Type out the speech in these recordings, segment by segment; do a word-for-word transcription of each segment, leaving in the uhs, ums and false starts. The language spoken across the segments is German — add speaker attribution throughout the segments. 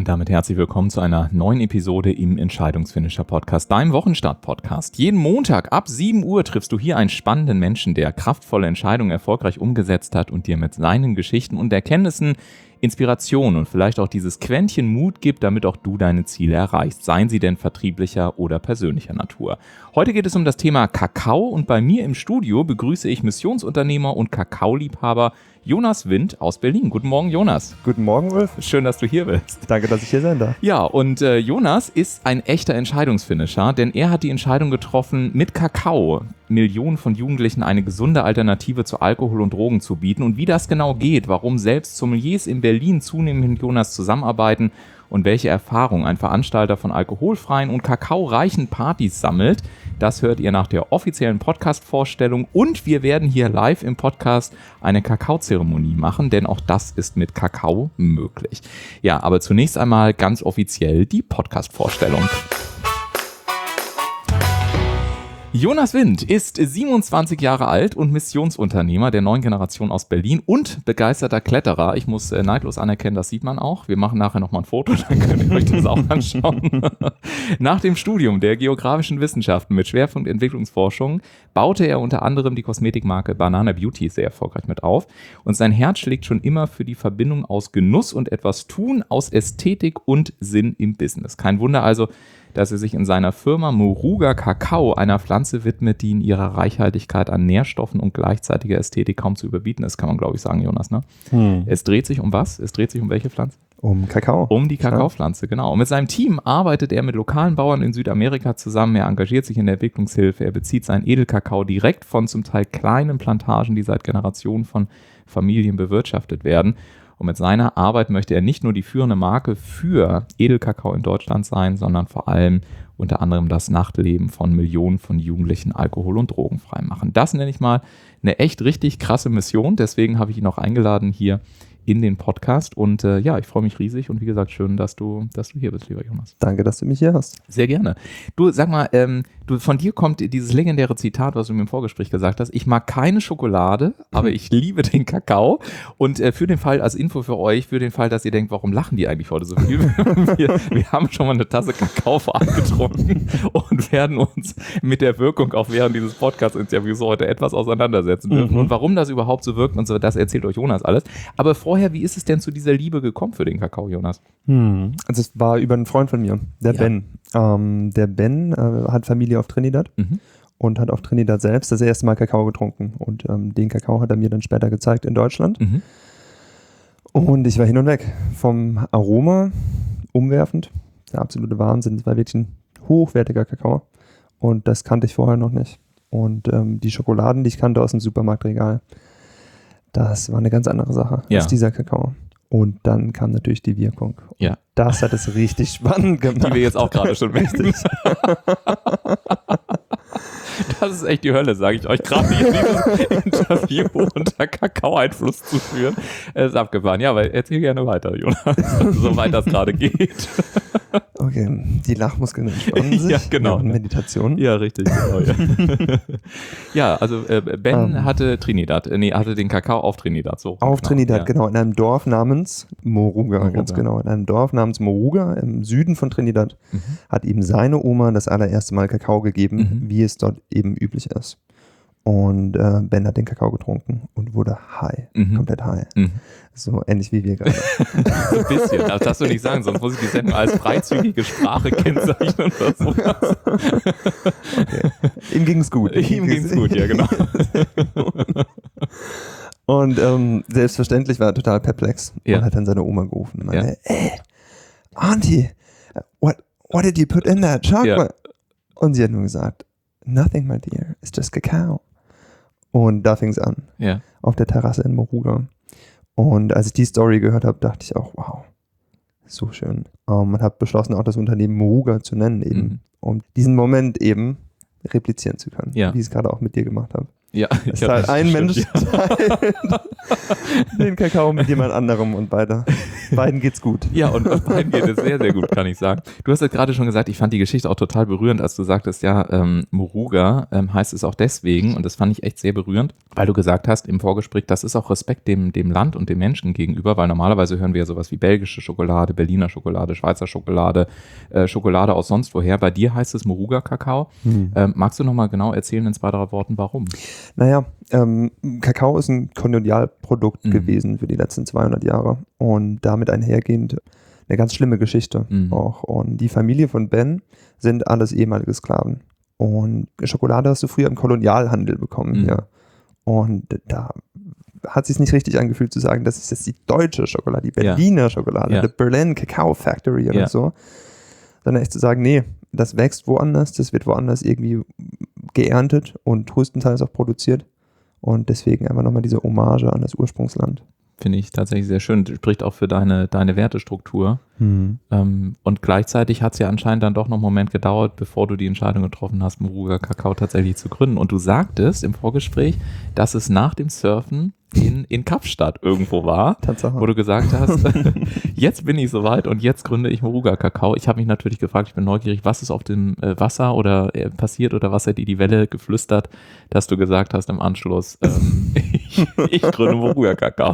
Speaker 1: Und damit herzlich willkommen zu einer neuen Episode im Entscheidungsfinisher Podcast, deinem Wochenstart-Podcast. Jeden Montag ab sieben Uhr triffst du hier einen spannenden Menschen, der kraftvolle Entscheidungen erfolgreich umgesetzt hat und dir mit seinen Geschichten und Erkenntnissen Inspiration und vielleicht auch dieses Quäntchen Mut gibt, damit auch du deine Ziele erreichst, seien sie denn vertrieblicher oder persönlicher Natur. Heute geht es um das Thema Kakao und bei mir im Studio begrüße ich Missionsunternehmer und Kakaoliebhaber Jonas Wind aus Berlin. Guten Morgen, Jonas.
Speaker 2: Guten Morgen, Ulf.
Speaker 1: Schön, dass du hier bist.
Speaker 2: Danke, dass ich hier sein darf.
Speaker 1: Ja, und äh, Jonas ist ein echter Entscheidungsfinisher, denn er hat die Entscheidung getroffen, mit Kakao Millionen von Jugendlichen eine gesunde Alternative zu Alkohol und Drogen zu bieten. Und wie das genau geht, warum selbst Sommeliers in Berlin zunehmend mit Jonas zusammenarbeiten und welche Erfahrung ein Veranstalter von alkoholfreien und kakaoreichen Partys sammelt, das hört ihr nach der offiziellen Podcast-Vorstellung. Und wir werden hier live im Podcast eine Kakaozeremonie machen, denn auch das ist mit Kakao möglich. Ja, aber zunächst einmal ganz offiziell die Podcast-Vorstellung. Jonas Wind ist siebenundzwanzig Jahre alt und Missionsunternehmer der neuen Generation aus Berlin und begeisterter Kletterer. Ich muss äh, neidlos anerkennen, das sieht man auch. Wir machen nachher nochmal ein Foto, dann könnt ihr euch das auch anschauen. Nach dem Studium der geografischen Wissenschaften mit Schwerpunkt Entwicklungsforschung baute er unter anderem die Kosmetikmarke Banana Beauty sehr erfolgreich mit auf. Und sein Herz schlägt schon immer für die Verbindung aus Genuss und etwas tun, aus Ästhetik und Sinn im Business. Kein Wunder also, dass er sich in seiner Firma Moruga Kakao einer Pflanze widmet, die in ihrer Reichhaltigkeit an Nährstoffen und gleichzeitiger Ästhetik kaum zu überbieten ist, kann man glaube ich sagen, Jonas. Ne? Hm. Es dreht sich um was? Es dreht sich um welche Pflanze?
Speaker 2: Um Kakao.
Speaker 1: Um die Kakaopflanze, genau. Und mit seinem Team arbeitet er mit lokalen Bauern in Südamerika zusammen. Er engagiert sich in der Entwicklungshilfe. Er bezieht seinen Edelkakao direkt von zum Teil kleinen Plantagen, die seit Generationen von Familien bewirtschaftet werden. Und mit seiner Arbeit möchte er nicht nur die führende Marke für Edelkakao in Deutschland sein, sondern vor allem unter anderem das Nachtleben von Millionen von Jugendlichen alkohol- und drogenfrei machen. Das nenne ich mal eine echt richtig krasse Mission. Deswegen habe ich ihn auch eingeladen hier in den Podcast. Und äh, ja, ich freue mich riesig und wie gesagt, schön, dass du, dass du hier bist, lieber Jonas.
Speaker 2: Danke, dass du mich hier hast.
Speaker 1: Sehr gerne. Du, sag mal, ähm, du, von dir kommt dieses legendäre Zitat, was du mir im Vorgespräch gesagt hast. Ich mag keine Schokolade, aber ich liebe den Kakao. Und äh, für den Fall, als Info für euch, für den Fall, dass ihr denkt, warum lachen die eigentlich heute so viel? wir, wir haben schon mal eine Tasse Kakao vorab getrunken und werden uns mit der Wirkung auch während dieses Podcast-Interviews heute etwas auseinandersetzen dürfen. Mhm. Und warum das überhaupt so wirkt und so, das erzählt euch Jonas alles. Aber vorher, wie ist es denn zu dieser Liebe gekommen für den Kakao, Jonas?
Speaker 2: Hm. Also es war über einen Freund von mir, der
Speaker 1: Ja.
Speaker 2: Ben. Ähm, der Ben äh, hat Familie auf Trinidad
Speaker 1: Mhm.
Speaker 2: und hat auf Trinidad selbst das erste Mal Kakao getrunken. Und ähm, den Kakao hat er mir dann später gezeigt in Deutschland.
Speaker 1: Mhm.
Speaker 2: Und ich war hin und weg. Vom Aroma umwerfend. Der absolute Wahnsinn. Es war wirklich ein hochwertiger Kakao. Und das kannte ich vorher noch nicht. Und ähm, die Schokoladen, die ich kannte aus dem Supermarktregal, das war eine ganz andere Sache
Speaker 1: Ja.
Speaker 2: als dieser Kakao. Und dann kam natürlich die Wirkung. Und
Speaker 1: Ja.
Speaker 2: das hat es richtig spannend gemacht.
Speaker 1: Die wir jetzt auch gerade schon wissen. Das ist echt die Hölle, sage ich euch. Gerade hier dieses Interview unter Kakao-Einfluss zu führen. Es ist abgefahren. Ja, aber erzähl gerne weiter, Jonas, soweit das gerade geht.
Speaker 2: Okay, die Lachmuskeln entspannen sich.
Speaker 1: Ja, genau.
Speaker 2: Und Meditation.
Speaker 1: Ja, richtig. Genau, ja. Ja, also äh, Ben
Speaker 2: Ähm.
Speaker 1: hatte Trinidad, äh, nee, hatte den Kakao auf Trinidad. So.
Speaker 2: Auf
Speaker 1: genau,
Speaker 2: Trinidad,
Speaker 1: ja.
Speaker 2: genau, in einem Dorf namens Moruga,
Speaker 1: Moruga.
Speaker 2: ganz genau. In einem Dorf namens Moruga im Süden von Trinidad
Speaker 1: Mhm.
Speaker 2: hat ihm seine Oma das allererste Mal Kakao gegeben,
Speaker 1: Mhm.
Speaker 2: wie es dort eben üblich ist. Und äh, Ben hat den Kakao getrunken und wurde high,
Speaker 1: Mhm.
Speaker 2: komplett high.
Speaker 1: Mhm.
Speaker 2: So ähnlich wie wir gerade.
Speaker 1: So ein bisschen, das darfst du nicht sagen, sonst muss ich die Sendung als freizügige Sprache kennzeichnen oder sowas.
Speaker 2: Okay. Ihm ging's gut.
Speaker 1: Ihm ging's gut, ja, genau.
Speaker 2: Und ähm, selbstverständlich war er total perplex
Speaker 1: Ja.
Speaker 2: und hat dann seine Oma gerufen und meinte,
Speaker 1: Ja.
Speaker 2: ey, Auntie, what, what did you put in that chocolate? Und sie hat nur gesagt, nothing, my dear, it's just Kakao. Und da fing es an,
Speaker 1: Ja.
Speaker 2: auf der Terrasse in Moruga. Und als ich die Story gehört habe, dachte ich auch, wow, so schön. Um, und habe beschlossen, auch das Unternehmen Moruga zu nennen, eben,
Speaker 1: Mhm.
Speaker 2: um diesen Moment eben replizieren zu können,
Speaker 1: Ja.
Speaker 2: wie ich es gerade auch mit dir gemacht habe.
Speaker 1: Ja,
Speaker 2: es teilt ein Mensch teilt den Kakao mit jemand anderem und beide, beiden geht's gut.
Speaker 1: Ja, und beiden geht es sehr, sehr gut, kann ich sagen. Du hast ja gerade schon gesagt, ich fand die Geschichte auch total berührend, als du sagtest, ja, ähm, Moruga ähm, heißt es auch deswegen, und das fand ich echt sehr berührend, weil du gesagt hast im Vorgespräch, das ist auch Respekt dem, dem Land und dem Menschen gegenüber, weil normalerweise hören wir ja sowas wie belgische Schokolade, Berliner Schokolade, Schweizer Schokolade, äh, Schokolade aus sonst woher. Bei dir heißt es Moruga-Kakao. Hm. Ähm, magst du nochmal genau erzählen in zwei, drei Worten, warum?
Speaker 2: Naja, ähm, Kakao ist ein Kolonialprodukt mhm. gewesen für die letzten zweihundert Jahre und damit einhergehend eine ganz schlimme Geschichte mhm. auch. Und die Familie von Ben sind alles ehemalige Sklaven. Und Schokolade hast du früher im Kolonialhandel bekommen mhm. hier. Und da hat es sich nicht richtig angefühlt zu sagen, das ist jetzt die deutsche Schokolade, die Berliner ja. Schokolade, ja. die Berlin Cacao Factory oder ja. so. Sondern echt zu sagen, nee, das wächst woanders, das wird woanders irgendwie geerntet und größtenteils auch produziert. Und deswegen einfach nochmal diese Hommage an das Ursprungsland.
Speaker 1: Finde ich tatsächlich sehr schön. Spricht auch für deine, deine Wertestruktur. Mhm. Ähm, und gleichzeitig hat es ja anscheinend dann doch noch einen Moment gedauert, bevor du die Entscheidung getroffen hast, Moruga Kakao tatsächlich zu gründen. Und du sagtest im Vorgespräch, dass es nach dem Surfen in, in Kapstadt irgendwo war, Tatsache. Wo du gesagt hast, jetzt bin ich soweit und jetzt gründe ich Moruga Kakao. Ich habe mich natürlich gefragt, ich bin neugierig, was ist auf dem äh, Wasser oder äh, passiert oder was hat dir die Welle geflüstert, dass du gesagt hast im Anschluss, ähm, ich, ich gründe Moruga Kakao.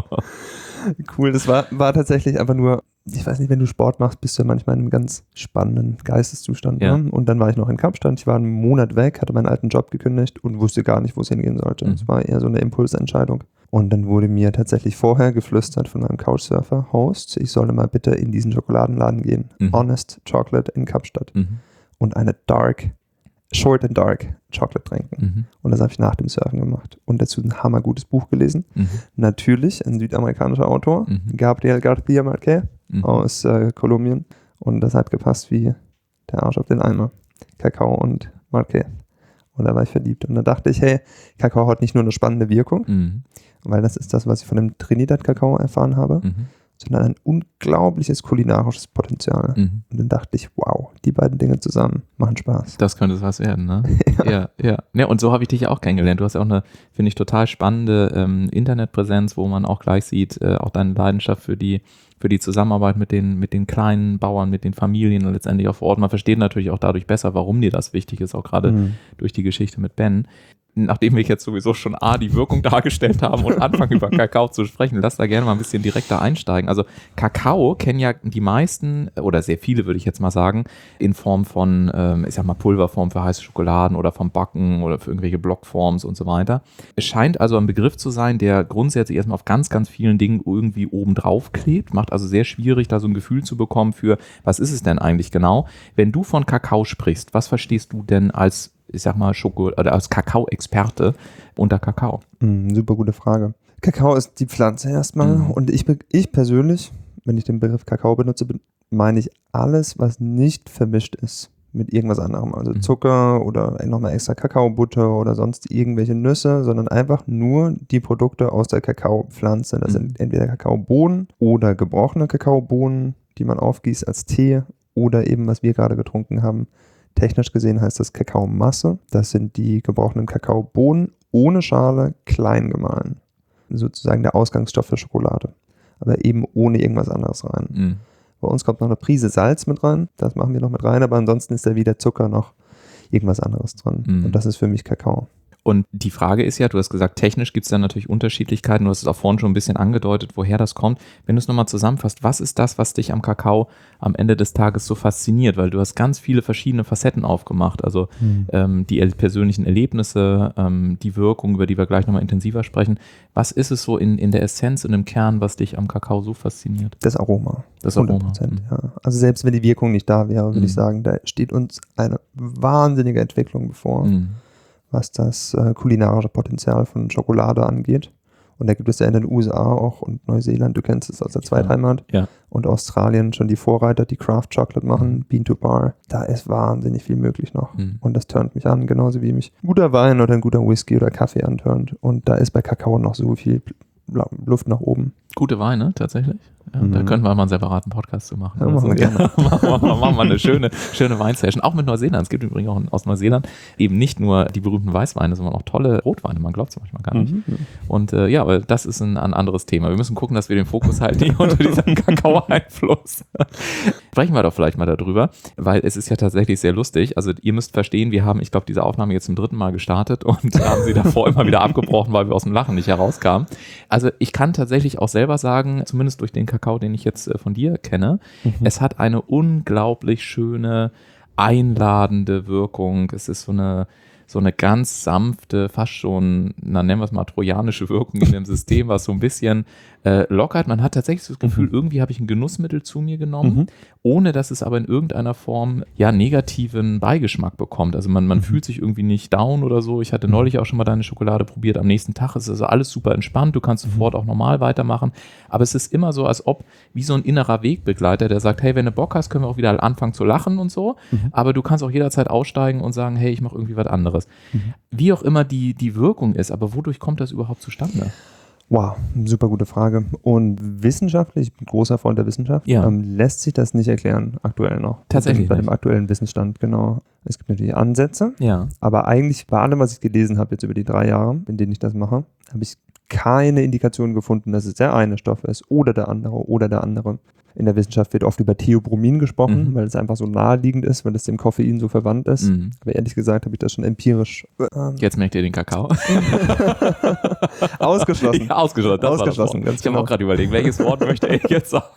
Speaker 2: Cool, das war, war tatsächlich einfach nur, ich weiß nicht, wenn du Sport machst, bist du ja manchmal in einem ganz spannenden Geisteszustand. Ja. Ne? Und dann war ich noch in Kapstadt, ich war einen Monat weg, hatte meinen alten Job gekündigt und wusste gar nicht, wo es hingehen sollte. Es mhm. war eher so eine Impulsentscheidung. Und dann wurde mir tatsächlich vorher geflüstert von meinem Couchsurfer-Host, ich solle mal bitte in diesen Schokoladenladen gehen. Mhm. Honest Chocolate in Kapstadt. Mhm. Und eine Dark, Short and Dark Chocolate trinken. Mhm. Und das habe ich nach dem Surfen gemacht. Und dazu ein hammergutes Buch gelesen. Mhm. Natürlich ein südamerikanischer Autor, mhm. Gabriel García Márquez mhm. aus äh, Kolumbien. Und das hat gepasst wie der Arsch auf den Eimer. Kakao und Márquez. Und da war ich verliebt. Und da dachte ich, hey, Kakao hat nicht nur eine spannende Wirkung, mhm. weil das ist das, was ich von dem Trinidad-Kakao erfahren habe, mhm. sondern ein unglaubliches kulinarisches Potenzial. Mhm. Und dann dachte ich, wow, die beiden Dinge zusammen machen Spaß.
Speaker 1: Das könnte was werden, ne? ja. ja, ja. Ja, und so habe ich dich ja auch kennengelernt. Du hast ja auch eine, finde ich, total spannende ähm, Internetpräsenz, wo man auch gleich sieht, äh, auch deine Leidenschaft für die für die Zusammenarbeit mit den, mit den kleinen Bauern, mit den Familien und letztendlich auch vor Ort. Man versteht natürlich auch dadurch besser, warum dir das wichtig ist, auch gerade mhm. durch die Geschichte mit Ben. Nachdem wir jetzt sowieso schon A, die Wirkung dargestellt haben und anfangen über Kakao zu sprechen, lass da gerne mal ein bisschen direkter einsteigen. Also Kakao kennen ja die meisten oder sehr viele, würde ich jetzt mal sagen, in Form von, ähm, ich sag mal, Pulverform für heiße Schokoladen oder vom Backen oder für irgendwelche Blockforms und so weiter. Es scheint also ein Begriff zu sein, der grundsätzlich erstmal auf ganz, ganz vielen Dingen irgendwie oben drauf klebt, macht also sehr schwierig, da so ein Gefühl zu bekommen für, was ist es denn eigentlich genau? Wenn du von Kakao sprichst, was verstehst du denn als ich sag mal, Schoko oder als Kakao-Experte unter Kakao?
Speaker 2: Mm, super gute Frage. Kakao ist die Pflanze erstmal mhm. und ich, ich persönlich, wenn ich den Begriff Kakao benutze, meine ich alles, was nicht vermischt ist mit irgendwas anderem. Also mhm. Zucker oder nochmal extra Kakaobutter oder sonst irgendwelche Nüsse, sondern einfach nur die Produkte aus der Kakaopflanze. Das mhm. sind entweder Kakaobohnen oder gebrochene Kakaobohnen, die man aufgießt als Tee oder eben, was wir gerade getrunken haben, technisch gesehen heißt das Kakaomasse. Das sind die gebrochenen Kakaobohnen ohne Schale, klein gemahlen. Sozusagen der Ausgangsstoff für Schokolade. Aber eben ohne irgendwas anderes rein. Mhm. Bei uns kommt noch eine Prise Salz mit rein. Das machen wir noch mit rein. Aber ansonsten ist da wieder Zucker noch irgendwas anderes drin. Mhm. Und das ist für mich Kakao.
Speaker 1: Und die Frage ist ja, du hast gesagt, technisch gibt es da natürlich Unterschiedlichkeiten. Du hast es auch vorhin schon ein bisschen angedeutet, woher das kommt. Wenn du es nochmal zusammenfasst, was ist das, was dich am Kakao am Ende des Tages so fasziniert? Weil du hast ganz viele verschiedene Facetten aufgemacht. Also mhm. ähm, die persönlichen Erlebnisse, ähm, die Wirkung, über die wir gleich nochmal intensiver sprechen. Was ist es so in, in der Essenz und im Kern, was dich am Kakao so fasziniert?
Speaker 2: Das Aroma.
Speaker 1: Das Aroma.
Speaker 2: hundert Prozent, ja. Also selbst wenn die Wirkung nicht da wäre, würde mhm. ich sagen, da steht uns eine wahnsinnige Entwicklung bevor. Mhm. was das äh, kulinarische Potenzial von Schokolade angeht. Und da gibt es ja in den U S A auch und Neuseeland, du kennst es aus der Zweitheimat,
Speaker 1: ja.
Speaker 2: und Australien schon die Vorreiter, die Craft Chocolate machen, mhm. Bean to Bar. Da ist wahnsinnig viel möglich noch. Mhm. Und das turnt mich an, genauso wie mich ein guter Wein oder ein guter Whisky oder Kaffee anturnt. Und da ist bei Kakao noch so viel Luft nach oben.
Speaker 1: Gute Weine, tatsächlich. Ja,
Speaker 2: Mhm.
Speaker 1: Da könnten wir mal einen separaten Podcast zu machen.
Speaker 2: Ja, machen wir gerne.
Speaker 1: machen, wir, machen wir eine schöne, schöne Weinsession. Auch mit Neuseeland. Es gibt übrigens auch aus Neuseeland eben nicht nur die berühmten Weißweine, sondern auch tolle Rotweine. Man glaubt es manchmal gar nicht.
Speaker 2: Mhm.
Speaker 1: Und äh, ja, aber das ist ein, ein anderes Thema. Wir müssen gucken, dass wir den Fokus halten hier unter diesem Kakao-Einfluss. Sprechen wir doch vielleicht mal darüber, weil es ist ja tatsächlich sehr lustig. Also ihr müsst verstehen, wir haben, ich glaube, diese Aufnahme jetzt zum dritten Mal gestartet und haben sie davor immer wieder abgebrochen, weil wir aus dem Lachen nicht herauskamen. Also ich kann tatsächlich auch selber sagen, zumindest durch den Kakao, den ich jetzt äh, von dir kenne,
Speaker 2: Mhm.
Speaker 1: es hat eine unglaublich schöne, einladende Wirkung. Es ist so eine, so eine ganz sanfte, fast schon, na nennen wir es mal, trojanische Wirkung in dem System, was so ein bisschen äh, lockert. Man hat tatsächlich das Gefühl,
Speaker 2: Mhm.
Speaker 1: irgendwie habe ich ein Genussmittel zu mir genommen,
Speaker 2: Mhm.
Speaker 1: ohne dass es aber in irgendeiner Form ja negativen Beigeschmack bekommt. Also man, man
Speaker 2: Mhm.
Speaker 1: fühlt sich irgendwie nicht down oder so. Ich hatte neulich auch schon mal deine Schokolade probiert. Am nächsten Tag ist also alles super entspannt. Du kannst
Speaker 2: Mhm.
Speaker 1: sofort auch normal weitermachen. Aber es ist immer so, als ob wie so ein innerer Wegbegleiter, der sagt, hey, wenn du Bock hast, können wir auch wieder anfangen zu lachen und so.
Speaker 2: Mhm.
Speaker 1: Aber du kannst auch jederzeit aussteigen und sagen, hey, ich mache irgendwie was anderes.
Speaker 2: Mhm.
Speaker 1: Wie auch immer die, die Wirkung ist, aber wodurch kommt das überhaupt zustande?
Speaker 2: Wow, super gute Frage. Und wissenschaftlich, ich bin großer Freund der Wissenschaft,
Speaker 1: Ja.
Speaker 2: ähm, lässt sich das nicht erklären, aktuell noch.
Speaker 1: Tatsächlich
Speaker 2: Bei dem
Speaker 1: nicht.
Speaker 2: aktuellen Wissensstand, genau. Es gibt natürlich Ansätze,
Speaker 1: Ja.
Speaker 2: aber eigentlich bei allem, was ich gelesen habe jetzt über die drei Jahre, in denen ich das mache, habe ich keine Indikation gefunden, dass es der eine Stoff ist oder der andere oder der andere. In der Wissenschaft wird oft über Theobromin gesprochen,
Speaker 1: Mhm.
Speaker 2: weil es einfach so naheliegend ist, weil es dem Koffein so verwandt ist.
Speaker 1: Mhm.
Speaker 2: Aber ehrlich gesagt habe ich das schon empirisch ähm,
Speaker 1: Jetzt merkt ihr den Kakao.
Speaker 2: ausgeschlossen.
Speaker 1: Ja, ausgeschlossen. Das
Speaker 2: Ausgeschlossen,
Speaker 1: war das Wort.
Speaker 2: ganz
Speaker 1: Ich habe
Speaker 2: genau.
Speaker 1: auch gerade überlegt, welches Wort möchte ich jetzt sagen?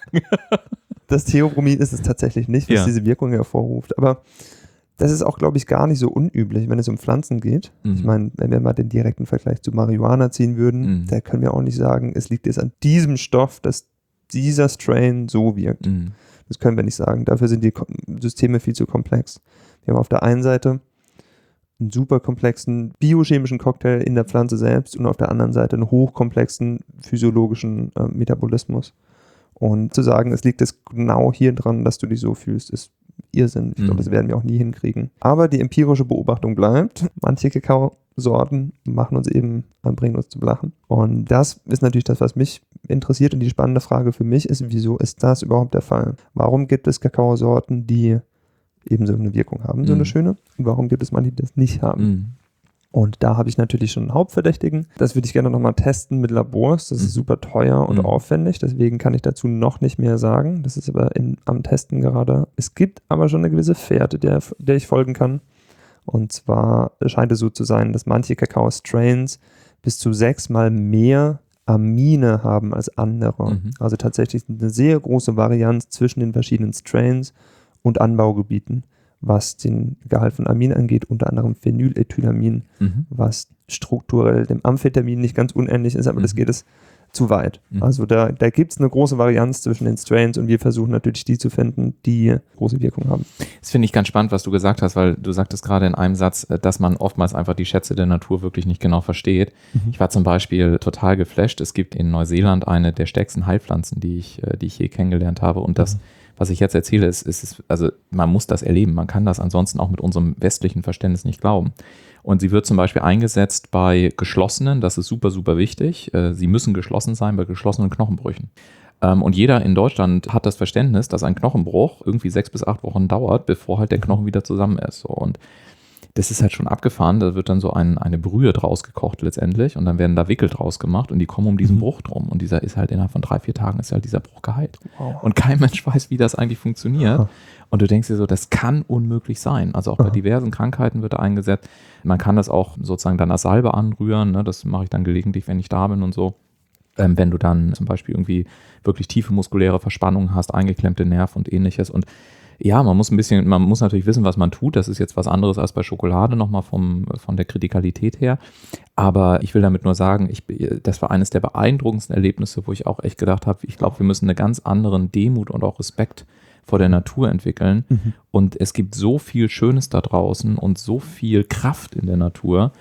Speaker 2: Das Theobromin ist es tatsächlich nicht, was
Speaker 1: Ja.
Speaker 2: diese Wirkung hervorruft. Aber das ist auch, glaube ich, gar nicht so unüblich, wenn es um Pflanzen geht.
Speaker 1: Mhm.
Speaker 2: Ich meine, wenn wir mal den direkten Vergleich zu Marihuana ziehen würden,
Speaker 1: Mhm.
Speaker 2: da können wir auch nicht sagen, es liegt jetzt an diesem Stoff, dass dieser Strain so wirkt.
Speaker 1: Mhm.
Speaker 2: Das können wir nicht sagen. Dafür sind die Ko- Systeme viel zu komplex. Wir haben auf der einen Seite einen super komplexen biochemischen Cocktail in der Pflanze selbst und auf der anderen Seite einen hochkomplexen physiologischen äh, Metabolismus. Und zu sagen, es liegt jetzt genau hier dran, dass du dich so fühlst, ist Irrsinn. Ich
Speaker 1: Mhm.
Speaker 2: glaube, das werden wir auch nie hinkriegen. Aber die empirische Beobachtung bleibt. Manche Kakaosorten machen uns eben, bringen uns zum Lachen. Und das ist natürlich das, was mich interessiert. Und die spannende Frage für mich ist, wieso ist das überhaupt der Fall? Warum gibt es Kakaosorten, die eben so eine Wirkung haben, so
Speaker 1: Mhm.
Speaker 2: eine schöne? Und warum gibt es manche, die das nicht haben?
Speaker 1: Mhm.
Speaker 2: Und da habe ich natürlich schon einen Hauptverdächtigen. Das würde ich gerne nochmal testen mit Labors. Das
Speaker 1: Mhm.
Speaker 2: ist super teuer und
Speaker 1: Mhm.
Speaker 2: aufwendig. Deswegen kann ich dazu noch nicht mehr sagen. Das ist aber in, am Testen gerade. Es gibt aber schon eine gewisse Fährte, der, der ich folgen kann. Und zwar scheint es so zu sein, dass manche Kakao-Strains bis zu sechsmal mehr Amine haben als andere.
Speaker 1: Mhm.
Speaker 2: Also tatsächlich eine sehr große Varianz zwischen den verschiedenen Strains und Anbaugebieten, was den Gehalt von Amin angeht, unter anderem Phenylethylamin,
Speaker 1: Mhm.
Speaker 2: was strukturell dem Amphetamin nicht ganz unähnlich ist, aber
Speaker 1: Mhm.
Speaker 2: das geht es zu weit.
Speaker 1: Mhm.
Speaker 2: Also da, da gibt es eine große Varianz zwischen den Strains und wir versuchen natürlich die zu finden, die große Wirkung haben.
Speaker 1: Das finde ich ganz spannend, was du gesagt hast, weil du sagtest gerade in einem Satz, äh, dass man oftmals einfach die Schätze der Natur wirklich nicht genau versteht.
Speaker 2: Mhm.
Speaker 1: Ich war zum Beispiel total geflasht. Es gibt in Neuseeland eine der stärksten Heilpflanzen, die ich, äh, die ich je kennengelernt habe. Und das,
Speaker 2: Mhm.
Speaker 1: was ich jetzt erzähle, ist, ist, ist, also man muss das erleben. Man kann das ansonsten auch mit unserem westlichen Verständnis nicht glauben. Und sie wird zum Beispiel eingesetzt bei geschlossenen, das ist super, super wichtig. Äh, Sie müssen geschlossen sein bei geschlossenen Knochenbrüchen. Ähm, Und jeder in Deutschland hat das Verständnis, dass ein Knochenbruch irgendwie sechs bis acht Wochen dauert, bevor halt der Knochen wieder zusammen ist. So. Und das ist halt schon abgefahren. Da wird dann so ein, eine Brühe draus gekocht letztendlich und dann werden da Wickel draus gemacht und die kommen um diesen
Speaker 2: Mhm.
Speaker 1: Bruch drum. Und dieser ist halt innerhalb von drei, vier Tagen ist halt dieser Bruch geheilt.
Speaker 2: Wow.
Speaker 1: Und kein Mensch weiß, wie das eigentlich funktioniert.
Speaker 2: Aha.
Speaker 1: Und du denkst dir so, das kann unmöglich sein. Also auch bei
Speaker 2: Aha.
Speaker 1: diversen Krankheiten wird da eingesetzt. Man kann das auch sozusagen dann als Salbe anrühren. Ne? Das mache ich dann gelegentlich, wenn ich da bin und so. Ähm, wenn du dann zum Beispiel irgendwie wirklich tiefe muskuläre Verspannungen hast, eingeklemmte Nerven und ähnliches. Und ja, man muss ein bisschen, man muss natürlich wissen, was man tut. Das ist jetzt was anderes als bei Schokolade nochmal vom, von der Kritikalität her. Aber ich will damit nur sagen, ich, das war eines der beeindruckendsten Erlebnisse, wo ich auch echt gedacht habe, ich glaube, wir müssen einen ganz anderen Demut und auch Respekt vor der Natur entwickeln.
Speaker 2: Mhm.
Speaker 1: Und es gibt so viel Schönes da draußen und so viel Kraft in der Natur,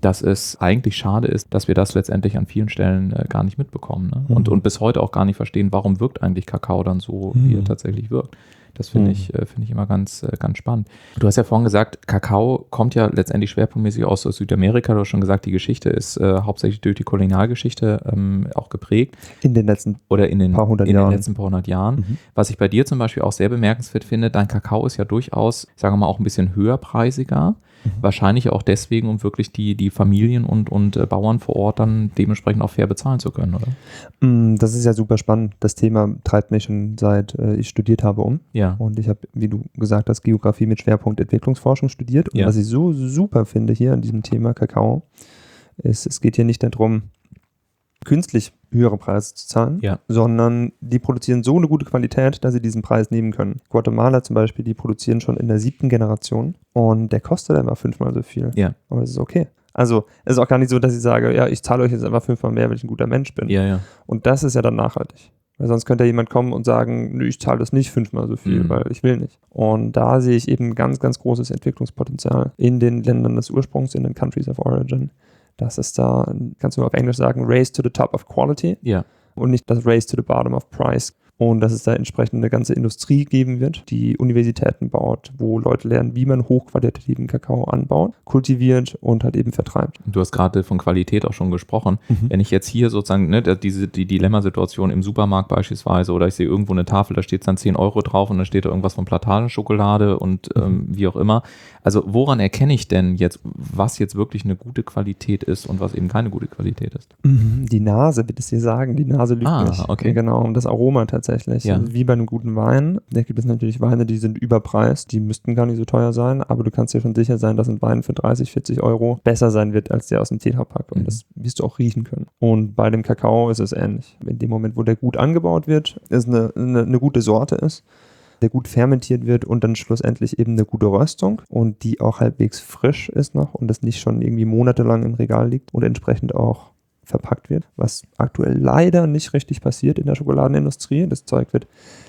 Speaker 1: dass es eigentlich schade ist, dass wir das letztendlich an vielen Stellen äh, gar nicht mitbekommen. Ne?
Speaker 2: Mhm.
Speaker 1: Und, und bis heute auch gar nicht verstehen, warum wirkt eigentlich Kakao dann so,
Speaker 2: Mhm.
Speaker 1: wie er tatsächlich wirkt. Das finde
Speaker 2: Mhm.
Speaker 1: ich, äh, finde ich immer ganz, äh, ganz spannend. Du hast ja vorhin gesagt, Kakao kommt ja letztendlich schwerpunktmäßig aus Südamerika. Du hast schon gesagt, die Geschichte ist äh, hauptsächlich durch die Kolonialgeschichte ähm, auch geprägt.
Speaker 2: In den letzten
Speaker 1: Oder in den,
Speaker 2: paar hundert
Speaker 1: in den
Speaker 2: Jahren.
Speaker 1: letzten paar hundert Jahren.
Speaker 2: Mhm.
Speaker 1: Was ich bei dir zum Beispiel auch sehr bemerkenswert finde, dein Kakao ist ja durchaus, sagen wir mal, auch ein bisschen höherpreisiger. Mhm. Wahrscheinlich auch deswegen, um wirklich die, die Familien und, und äh, Bauern vor Ort dann dementsprechend auch fair bezahlen zu können, oder?
Speaker 2: Das ist ja super spannend. Das Thema treibt mich schon seit äh, ich studiert habe um.
Speaker 1: Ja.
Speaker 2: Und ich habe, wie du gesagt hast, Geografie mit Schwerpunkt Entwicklungsforschung studiert. Und
Speaker 1: Ja.
Speaker 2: was ich so super finde hier an diesem Thema Kakao, ist, es geht hier nicht darum, künstlich höhere Preise zu zahlen,
Speaker 1: Ja.
Speaker 2: sondern die produzieren so eine gute Qualität, dass sie diesen Preis nehmen können. Guatemala zum Beispiel, die produzieren schon in der siebten Generation und der kostet einfach fünfmal so viel.
Speaker 1: Ja.
Speaker 2: Aber das ist okay. Also es ist auch gar nicht so, dass ich sage, ja, ich zahle euch jetzt einfach fünfmal mehr, weil ich ein guter Mensch bin.
Speaker 1: Ja, ja.
Speaker 2: Und das ist ja dann nachhaltig. Weil sonst könnte ja jemand kommen und sagen, nö, ich zahle das nicht fünfmal so viel,
Speaker 1: Mhm.
Speaker 2: weil ich will nicht. Und da sehe ich eben ganz, ganz großes Entwicklungspotenzial in den Ländern des Ursprungs, in den Countries of Origin. Das ist da, kannst du auf Englisch sagen, race to the top of quality
Speaker 1: Ja.
Speaker 2: und nicht das race to the bottom of price. Und dass es da entsprechend eine ganze Industrie geben wird, die Universitäten baut, wo Leute lernen, wie man hochqualitativen Kakao anbaut, kultiviert und halt eben vertreibt.
Speaker 1: Du hast gerade von Qualität auch schon gesprochen.
Speaker 2: Mhm.
Speaker 1: Wenn ich jetzt hier sozusagen, ne, diese die Dilemmasituation im Supermarkt beispielsweise oder ich sehe irgendwo eine Tafel, da steht dann zehn Euro drauf und da steht da irgendwas von Platanenschokolade und ähm, wie auch immer. Also woran erkenne ich denn jetzt, was jetzt wirklich eine gute Qualität ist und was eben keine gute Qualität ist?
Speaker 2: Die Nase wird es dir sagen, die Nase lügt
Speaker 1: Ah,
Speaker 2: nicht.
Speaker 1: okay.
Speaker 2: Genau, um das Aroma tatsächlich.
Speaker 1: Ja.
Speaker 2: Also wie bei einem guten Wein, da gibt es natürlich Weine, die sind überpreist, die müssten gar nicht so teuer sein, aber du kannst dir schon sicher sein, dass ein Wein für dreißig, vierzig Euro besser sein wird als der aus dem Tetrapack und
Speaker 1: Mhm.
Speaker 2: das wirst du auch riechen können. Und bei dem Kakao ist es ähnlich. In dem Moment, wo der gut angebaut wird, es eine, eine, eine gute Sorte ist, der gut fermentiert wird und dann schlussendlich eben eine gute Röstung und die auch halbwegs frisch ist noch und das nicht schon irgendwie monatelang im Regal liegt und entsprechend auch verpackt wird, was aktuell leider nicht richtig passiert in der Schokoladenindustrie. Das Zeug wird,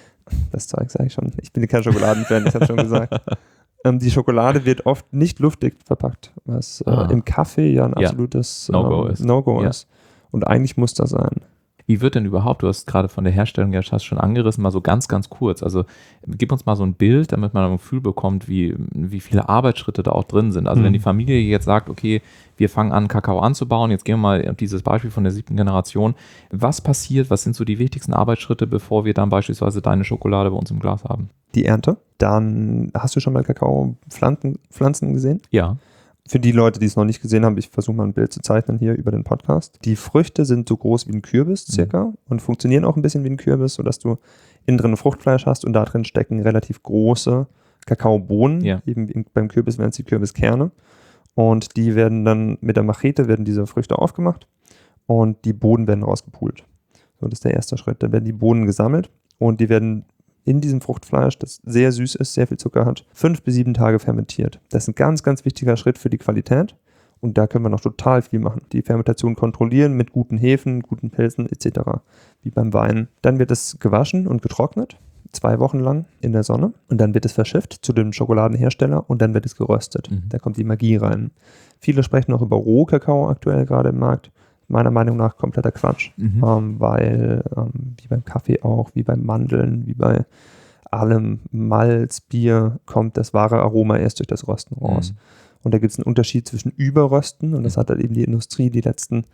Speaker 2: das Zeug sage ich schon, ich bin kein Schokoladenfan, ich habe schon gesagt. Ähm, die Schokolade wird oft nicht luftdicht verpackt, was äh,
Speaker 1: Ah.
Speaker 2: im Kaffee ja ein
Speaker 1: Ja.
Speaker 2: absolutes
Speaker 1: No-Go
Speaker 2: ähm,
Speaker 1: ist.
Speaker 2: No-Go
Speaker 1: Ja.
Speaker 2: ist. Und eigentlich muss das sein.
Speaker 1: Wie wird denn überhaupt, du hast gerade von der Herstellung ja hast schon angerissen, mal so ganz, ganz kurz. Also gib uns mal so ein Bild, damit man ein Gefühl bekommt, wie, wie viele Arbeitsschritte da auch drin sind. Also
Speaker 2: Mhm.
Speaker 1: wenn die Familie jetzt sagt, okay, wir fangen an, Kakao anzubauen, jetzt gehen wir mal auf dieses Beispiel von der siebten Generation. Was passiert, was sind so die wichtigsten Arbeitsschritte, bevor wir dann beispielsweise deine Schokolade bei uns im Glas haben?
Speaker 2: Die Ernte. Dann hast du schon mal Kakaopflanzen Pflanzen gesehen?
Speaker 1: Ja.
Speaker 2: Für die Leute, die es noch nicht gesehen haben, ich versuche mal ein Bild zu zeichnen hier über den Podcast. Die Früchte sind so groß wie ein Kürbis circa und funktionieren auch ein bisschen wie ein Kürbis, sodass du innen drin Fruchtfleisch hast und da drin stecken relativ große Kakaobohnen.
Speaker 1: Ja.
Speaker 2: Eben in- beim Kürbis wären es die Kürbiskerne. Und die werden dann mit der Machete werden diese Früchte aufgemacht und die Bohnen werden rausgepult. So, das ist der erste Schritt. Dann werden die Bohnen gesammelt und die werden in diesem Fruchtfleisch, das sehr süß ist, sehr viel Zucker hat, fünf bis sieben Tage fermentiert. Das ist ein ganz, ganz wichtiger Schritt für die Qualität und da können wir noch total viel machen. Die Fermentation kontrollieren mit guten Hefen, guten Pilzen et cetera, wie beim Wein. Dann wird es gewaschen und getrocknet, zwei Wochen lang in der Sonne und dann wird es verschifft zu dem Schokoladenhersteller und dann wird es geröstet.
Speaker 1: Mhm.
Speaker 2: Da kommt die Magie rein. Viele sprechen noch über Rohkakao aktuell gerade im Markt. Meiner Meinung nach kompletter Quatsch,
Speaker 1: Mhm.
Speaker 2: ähm, weil ähm, wie beim Kaffee auch, wie beim Mandeln, wie bei allem Malz, Bier, kommt das wahre Aroma erst durch das Rösten raus.
Speaker 1: Mhm.
Speaker 2: Und da gibt es einen Unterschied zwischen Überrösten und das hat halt eben die Industrie die letzten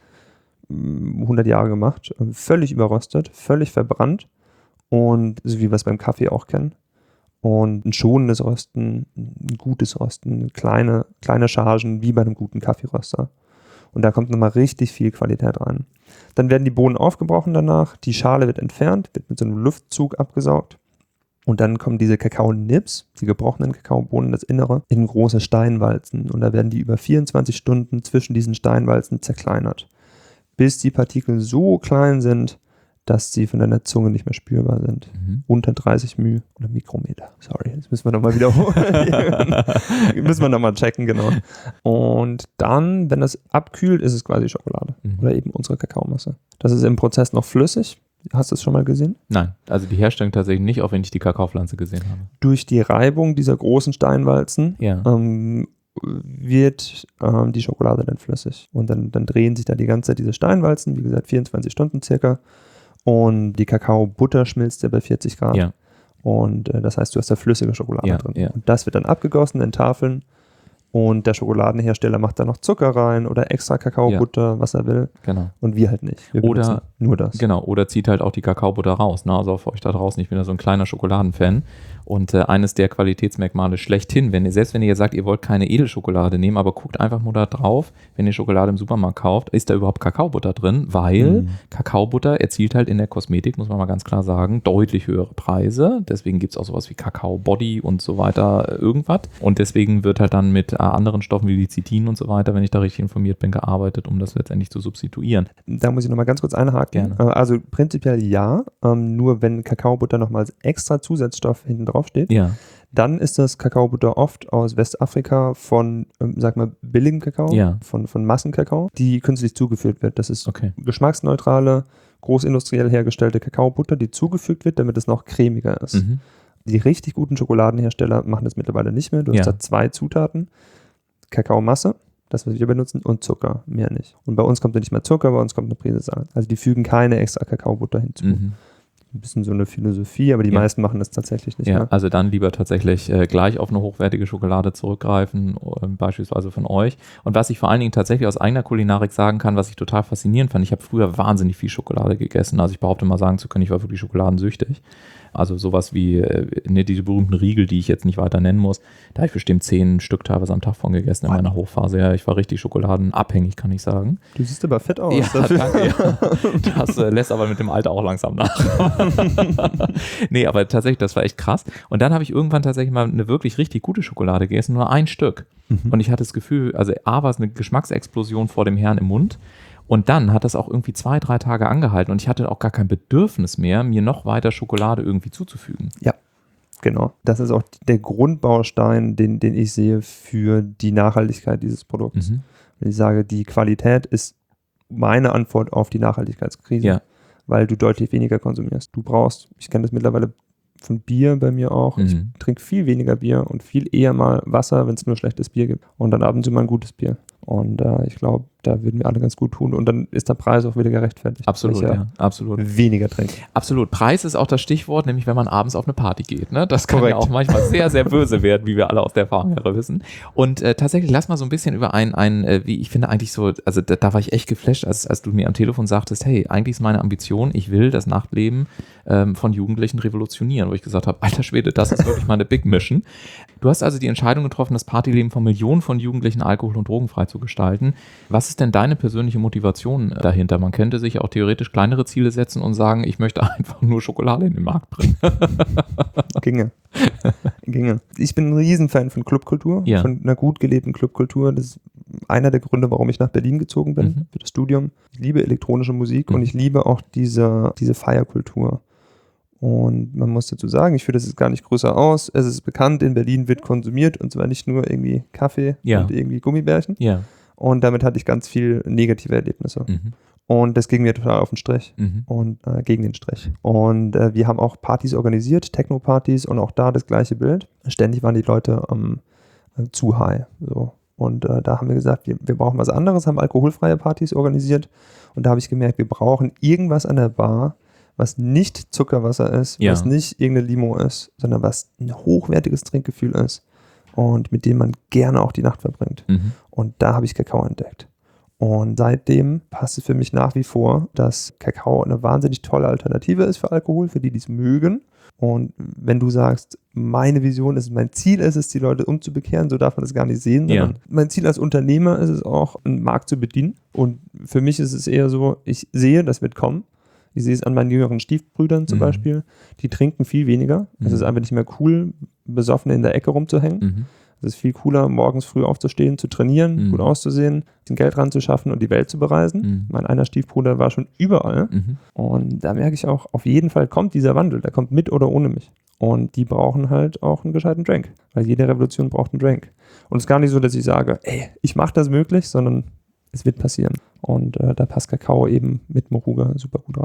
Speaker 2: mm, hundert Jahre gemacht. Völlig überröstet, völlig verbrannt und so wie wir es beim Kaffee auch kennen. Und ein schonendes Rösten, ein gutes Rösten, kleine, kleine Chargen wie bei einem guten Kaffeeröster. Und da kommt nochmal richtig viel Qualität rein. Dann werden die Bohnen aufgebrochen danach, die Schale wird entfernt, wird mit so einem Luftzug abgesaugt. Und dann kommen diese Kakao-Nibs, die gebrochenen Kakaobohnen, das Innere, in große Steinwalzen. Und da werden die über vierundzwanzig Stunden zwischen diesen Steinwalzen zerkleinert, bis die Partikel so klein sind, dass sie von deiner Zunge nicht mehr spürbar sind.
Speaker 1: Mhm.
Speaker 2: Unter dreißig μ oder Mikrometer. Sorry, das müssen wir nochmal wiederholen. müssen wir nochmal checken, genau. Und dann, wenn das abkühlt, ist es quasi Schokolade.
Speaker 1: Mhm.
Speaker 2: Oder eben unsere Kakaomasse. Das ist im Prozess noch flüssig. Hast du es schon mal gesehen?
Speaker 1: Nein, also die Herstellung tatsächlich nicht, auch wenn ich die Kakaopflanze gesehen habe.
Speaker 2: Durch die Reibung dieser großen Steinwalzen
Speaker 1: Ja.
Speaker 2: ähm, wird ähm, die Schokolade dann flüssig. Und dann, dann drehen sich da die ganze Zeit diese Steinwalzen, wie gesagt, vierundzwanzig Stunden circa. Und die Kakaobutter schmilzt ja bei vierzig Grad.
Speaker 1: Ja.
Speaker 2: Und äh, das heißt, du hast da flüssige Schokolade
Speaker 1: Ja,
Speaker 2: drin.
Speaker 1: ja.
Speaker 2: Und das wird dann abgegossen in Tafeln. Und der Schokoladenhersteller macht da noch Zucker rein oder extra Kakaobutter, was er will.
Speaker 1: Genau.
Speaker 2: Und wir halt nicht. Wir
Speaker 1: Oder-
Speaker 2: benutzen nur das.
Speaker 1: Genau, oder zieht halt auch die Kakaobutter raus. Ne? Also für euch da draußen, ich bin ja so ein kleiner Schokoladenfan. Und äh, eines der Qualitätsmerkmale schlechthin, wenn ihr, selbst wenn ihr jetzt sagt, ihr wollt keine Edelschokolade nehmen, aber guckt einfach mal da drauf, wenn ihr Schokolade im Supermarkt kauft, ist da überhaupt Kakaobutter drin? Weil
Speaker 2: Mhm.
Speaker 1: Kakaobutter erzielt halt in der Kosmetik, muss man mal ganz klar sagen, deutlich höhere Preise. Deswegen gibt es auch sowas wie Kakao-Body und so weiter, äh, irgendwas. Und deswegen wird halt dann mit äh, anderen Stoffen wie Lecithin und so weiter, wenn ich da richtig informiert bin, gearbeitet, um das letztendlich zu substituieren.
Speaker 2: Da muss ich nochmal ganz kurz einhaken.
Speaker 1: Gerne.
Speaker 2: Äh, Also prinzipiell ja, ähm, nur wenn Kakaobutter nochmal als extra Zusatzstoff hinten drauf steht,
Speaker 1: Ja,
Speaker 2: dann ist das Kakaobutter oft aus Westafrika von, ähm, sag mal, billigem Kakao,
Speaker 1: Ja.
Speaker 2: von, von Massenkakao, die künstlich zugeführt wird. Das ist
Speaker 1: okay.
Speaker 2: geschmacksneutrale, großindustriell hergestellte Kakaobutter, die zugefügt wird, damit es noch cremiger ist.
Speaker 1: Mhm.
Speaker 2: Die richtig guten Schokoladenhersteller machen das mittlerweile nicht mehr. Du
Speaker 1: Ja.
Speaker 2: hast da zwei Zutaten, Kakaomasse, das, was wir benutzen, und Zucker, mehr nicht. Und bei uns kommt ja nicht mehr Zucker, bei uns kommt eine Prise Salz. Also die fügen keine extra Kakaobutter hinzu.
Speaker 1: Mhm.
Speaker 2: Ein bisschen so eine Philosophie, aber die
Speaker 1: Ja.
Speaker 2: meisten machen das tatsächlich nicht
Speaker 1: Ja,
Speaker 2: mehr.
Speaker 1: also dann lieber tatsächlich äh, gleich auf eine hochwertige Schokolade zurückgreifen, äh, beispielsweise von euch. Und was ich vor allen Dingen tatsächlich aus eigener Kulinarik sagen kann, was ich total faszinierend fand, ich habe früher wahnsinnig viel Schokolade gegessen. Also ich behaupte mal sagen zu können, ich war wirklich schokoladensüchtig. Also sowas wie äh, ne, diese berühmten Riegel, die ich jetzt nicht weiter nennen muss, da habe ich bestimmt zehn Stück teilweise am Tag von gegessen in meiner Hochphase. Ja, ich war richtig schokoladenabhängig, kann ich sagen.
Speaker 2: Du siehst aber fett aus.
Speaker 1: Ja,
Speaker 2: dafür.
Speaker 1: danke. Ja. Das äh, lässt aber mit dem Alter auch langsam nach. Nee, aber tatsächlich, das war echt krass. Und dann habe ich irgendwann tatsächlich mal eine wirklich richtig gute Schokolade gegessen, nur ein Stück.
Speaker 2: Mhm.
Speaker 1: Und ich hatte das Gefühl, also A war es eine Geschmacksexplosion vor dem Herrn im Mund. Und dann hat das auch irgendwie zwei, drei Tage angehalten und ich hatte auch gar kein Bedürfnis mehr, mir noch weiter Schokolade irgendwie zuzufügen.
Speaker 2: Genau. Das ist auch der Grundbaustein, den, den ich sehe für die Nachhaltigkeit dieses Produkts.
Speaker 1: Mhm.
Speaker 2: Wenn ich sage, die Qualität ist meine Antwort auf die Nachhaltigkeitskrise,
Speaker 1: Ja.
Speaker 2: weil du deutlich weniger konsumierst. Du brauchst, ich kenne das mittlerweile von Bier bei mir auch, ich
Speaker 1: Mhm.
Speaker 2: trinke viel weniger Bier und viel eher mal Wasser, wenn es nur schlechtes Bier gibt. Und dann ab und zu mal ein gutes Bier. Und äh, ich glaube, da würden wir alle ganz gut tun. Und dann ist der Preis auch wieder gerechtfertigt.
Speaker 1: Absolut,
Speaker 2: weil ich
Speaker 1: ja, absolut.
Speaker 2: weniger trinke.
Speaker 1: Absolut. Preis ist auch das Stichwort, nämlich wenn man abends auf eine Party geht. Ne? Das kann
Speaker 2: Korrekt.
Speaker 1: ja auch manchmal sehr, sehr böse werden, wie wir alle aus der Erfahrung her wissen. Und äh, tatsächlich, lass mal so ein bisschen über ein, ein äh, wie ich finde eigentlich so, also da, da war ich echt geflasht, als, als du mir am Telefon sagtest, hey, eigentlich ist meine Ambition, ich will das Nachtleben ähm, von Jugendlichen revolutionieren. Wo ich gesagt habe, alter Schwede, das ist wirklich meine Big Mission. Du hast also die Entscheidung getroffen, das Partyleben von Millionen von Jugendlichen alkohol- und drogenfrei zu gestalten. Was ist denn deine persönliche Motivation dahinter? Man könnte sich auch theoretisch kleinere Ziele setzen und sagen, ich möchte einfach nur Schokolade in den Markt bringen.
Speaker 2: Ginge. Ginge. Ich bin ein Riesenfan von Clubkultur,
Speaker 1: Ja.
Speaker 2: von einer gut gelebten Clubkultur. Das ist einer der Gründe, warum ich nach Berlin gezogen bin
Speaker 1: Mhm.
Speaker 2: für das Studium. Ich liebe elektronische Musik
Speaker 1: Mhm.
Speaker 2: und ich liebe auch diese, diese Feierkultur. Und man muss dazu sagen, ich führe das jetzt gar nicht größer aus. Es ist bekannt, in Berlin wird konsumiert und zwar nicht nur irgendwie Kaffee
Speaker 1: Ja.
Speaker 2: und irgendwie Gummibärchen.
Speaker 1: Ja.
Speaker 2: Und damit hatte ich ganz viel negative Erlebnisse.
Speaker 1: Mhm.
Speaker 2: Und das ging mir total auf den Strich
Speaker 1: Mhm.
Speaker 2: und äh, gegen den Strich. Und äh, wir haben auch Partys organisiert, Techno-Partys und auch da das gleiche Bild. Ständig waren die Leute ähm, äh, zu high. So. Und äh, da haben wir gesagt, wir, wir brauchen was anderes, haben alkoholfreie Partys organisiert. Und da habe ich gemerkt, wir brauchen irgendwas an der Bar, was nicht Zuckerwasser ist,
Speaker 1: Ja.
Speaker 2: was nicht irgendeine Limo ist, sondern was ein hochwertiges Trinkgefühl ist und mit dem man gerne auch die Nacht verbringt.
Speaker 1: Mhm.
Speaker 2: Und da habe ich Kakao entdeckt. Und seitdem passt es für mich nach wie vor, dass Kakao eine wahnsinnig tolle Alternative ist für Alkohol, für die, die es mögen. Und wenn du sagst, meine Vision ist, mein Ziel ist es, die Leute umzubekehren, so darf man das gar nicht sehen.
Speaker 1: Ja.
Speaker 2: Sondern mein Ziel als Unternehmer ist es auch, einen Markt zu bedienen. Und für mich ist es eher so, ich sehe, das wird kommen. Ich sehe es an meinen jüngeren Stiefbrüdern zum
Speaker 1: Mhm.
Speaker 2: Beispiel. Die trinken viel weniger. Es
Speaker 1: Mhm.
Speaker 2: ist einfach nicht mehr cool, besoffen in der Ecke rumzuhängen.
Speaker 1: Mhm.
Speaker 2: Es ist viel cooler, morgens früh aufzustehen, zu trainieren,
Speaker 1: Mhm.
Speaker 2: gut auszusehen, den Geld ranzuschaffen und die Welt zu bereisen.
Speaker 1: Mhm.
Speaker 2: Mein einer Stiefbruder war schon überall.
Speaker 1: Mhm.
Speaker 2: Und da merke ich auch, auf jeden Fall kommt dieser Wandel. Der kommt mit oder ohne mich. Und die brauchen halt auch einen gescheiten Drink. Weil jede Revolution braucht einen Drink. Und es ist gar nicht so, dass ich sage, ey, ich mache das möglich, sondern es wird passieren. Und äh, da passt Kakao eben mit Moruga super gut rein.
Speaker 1: Ja,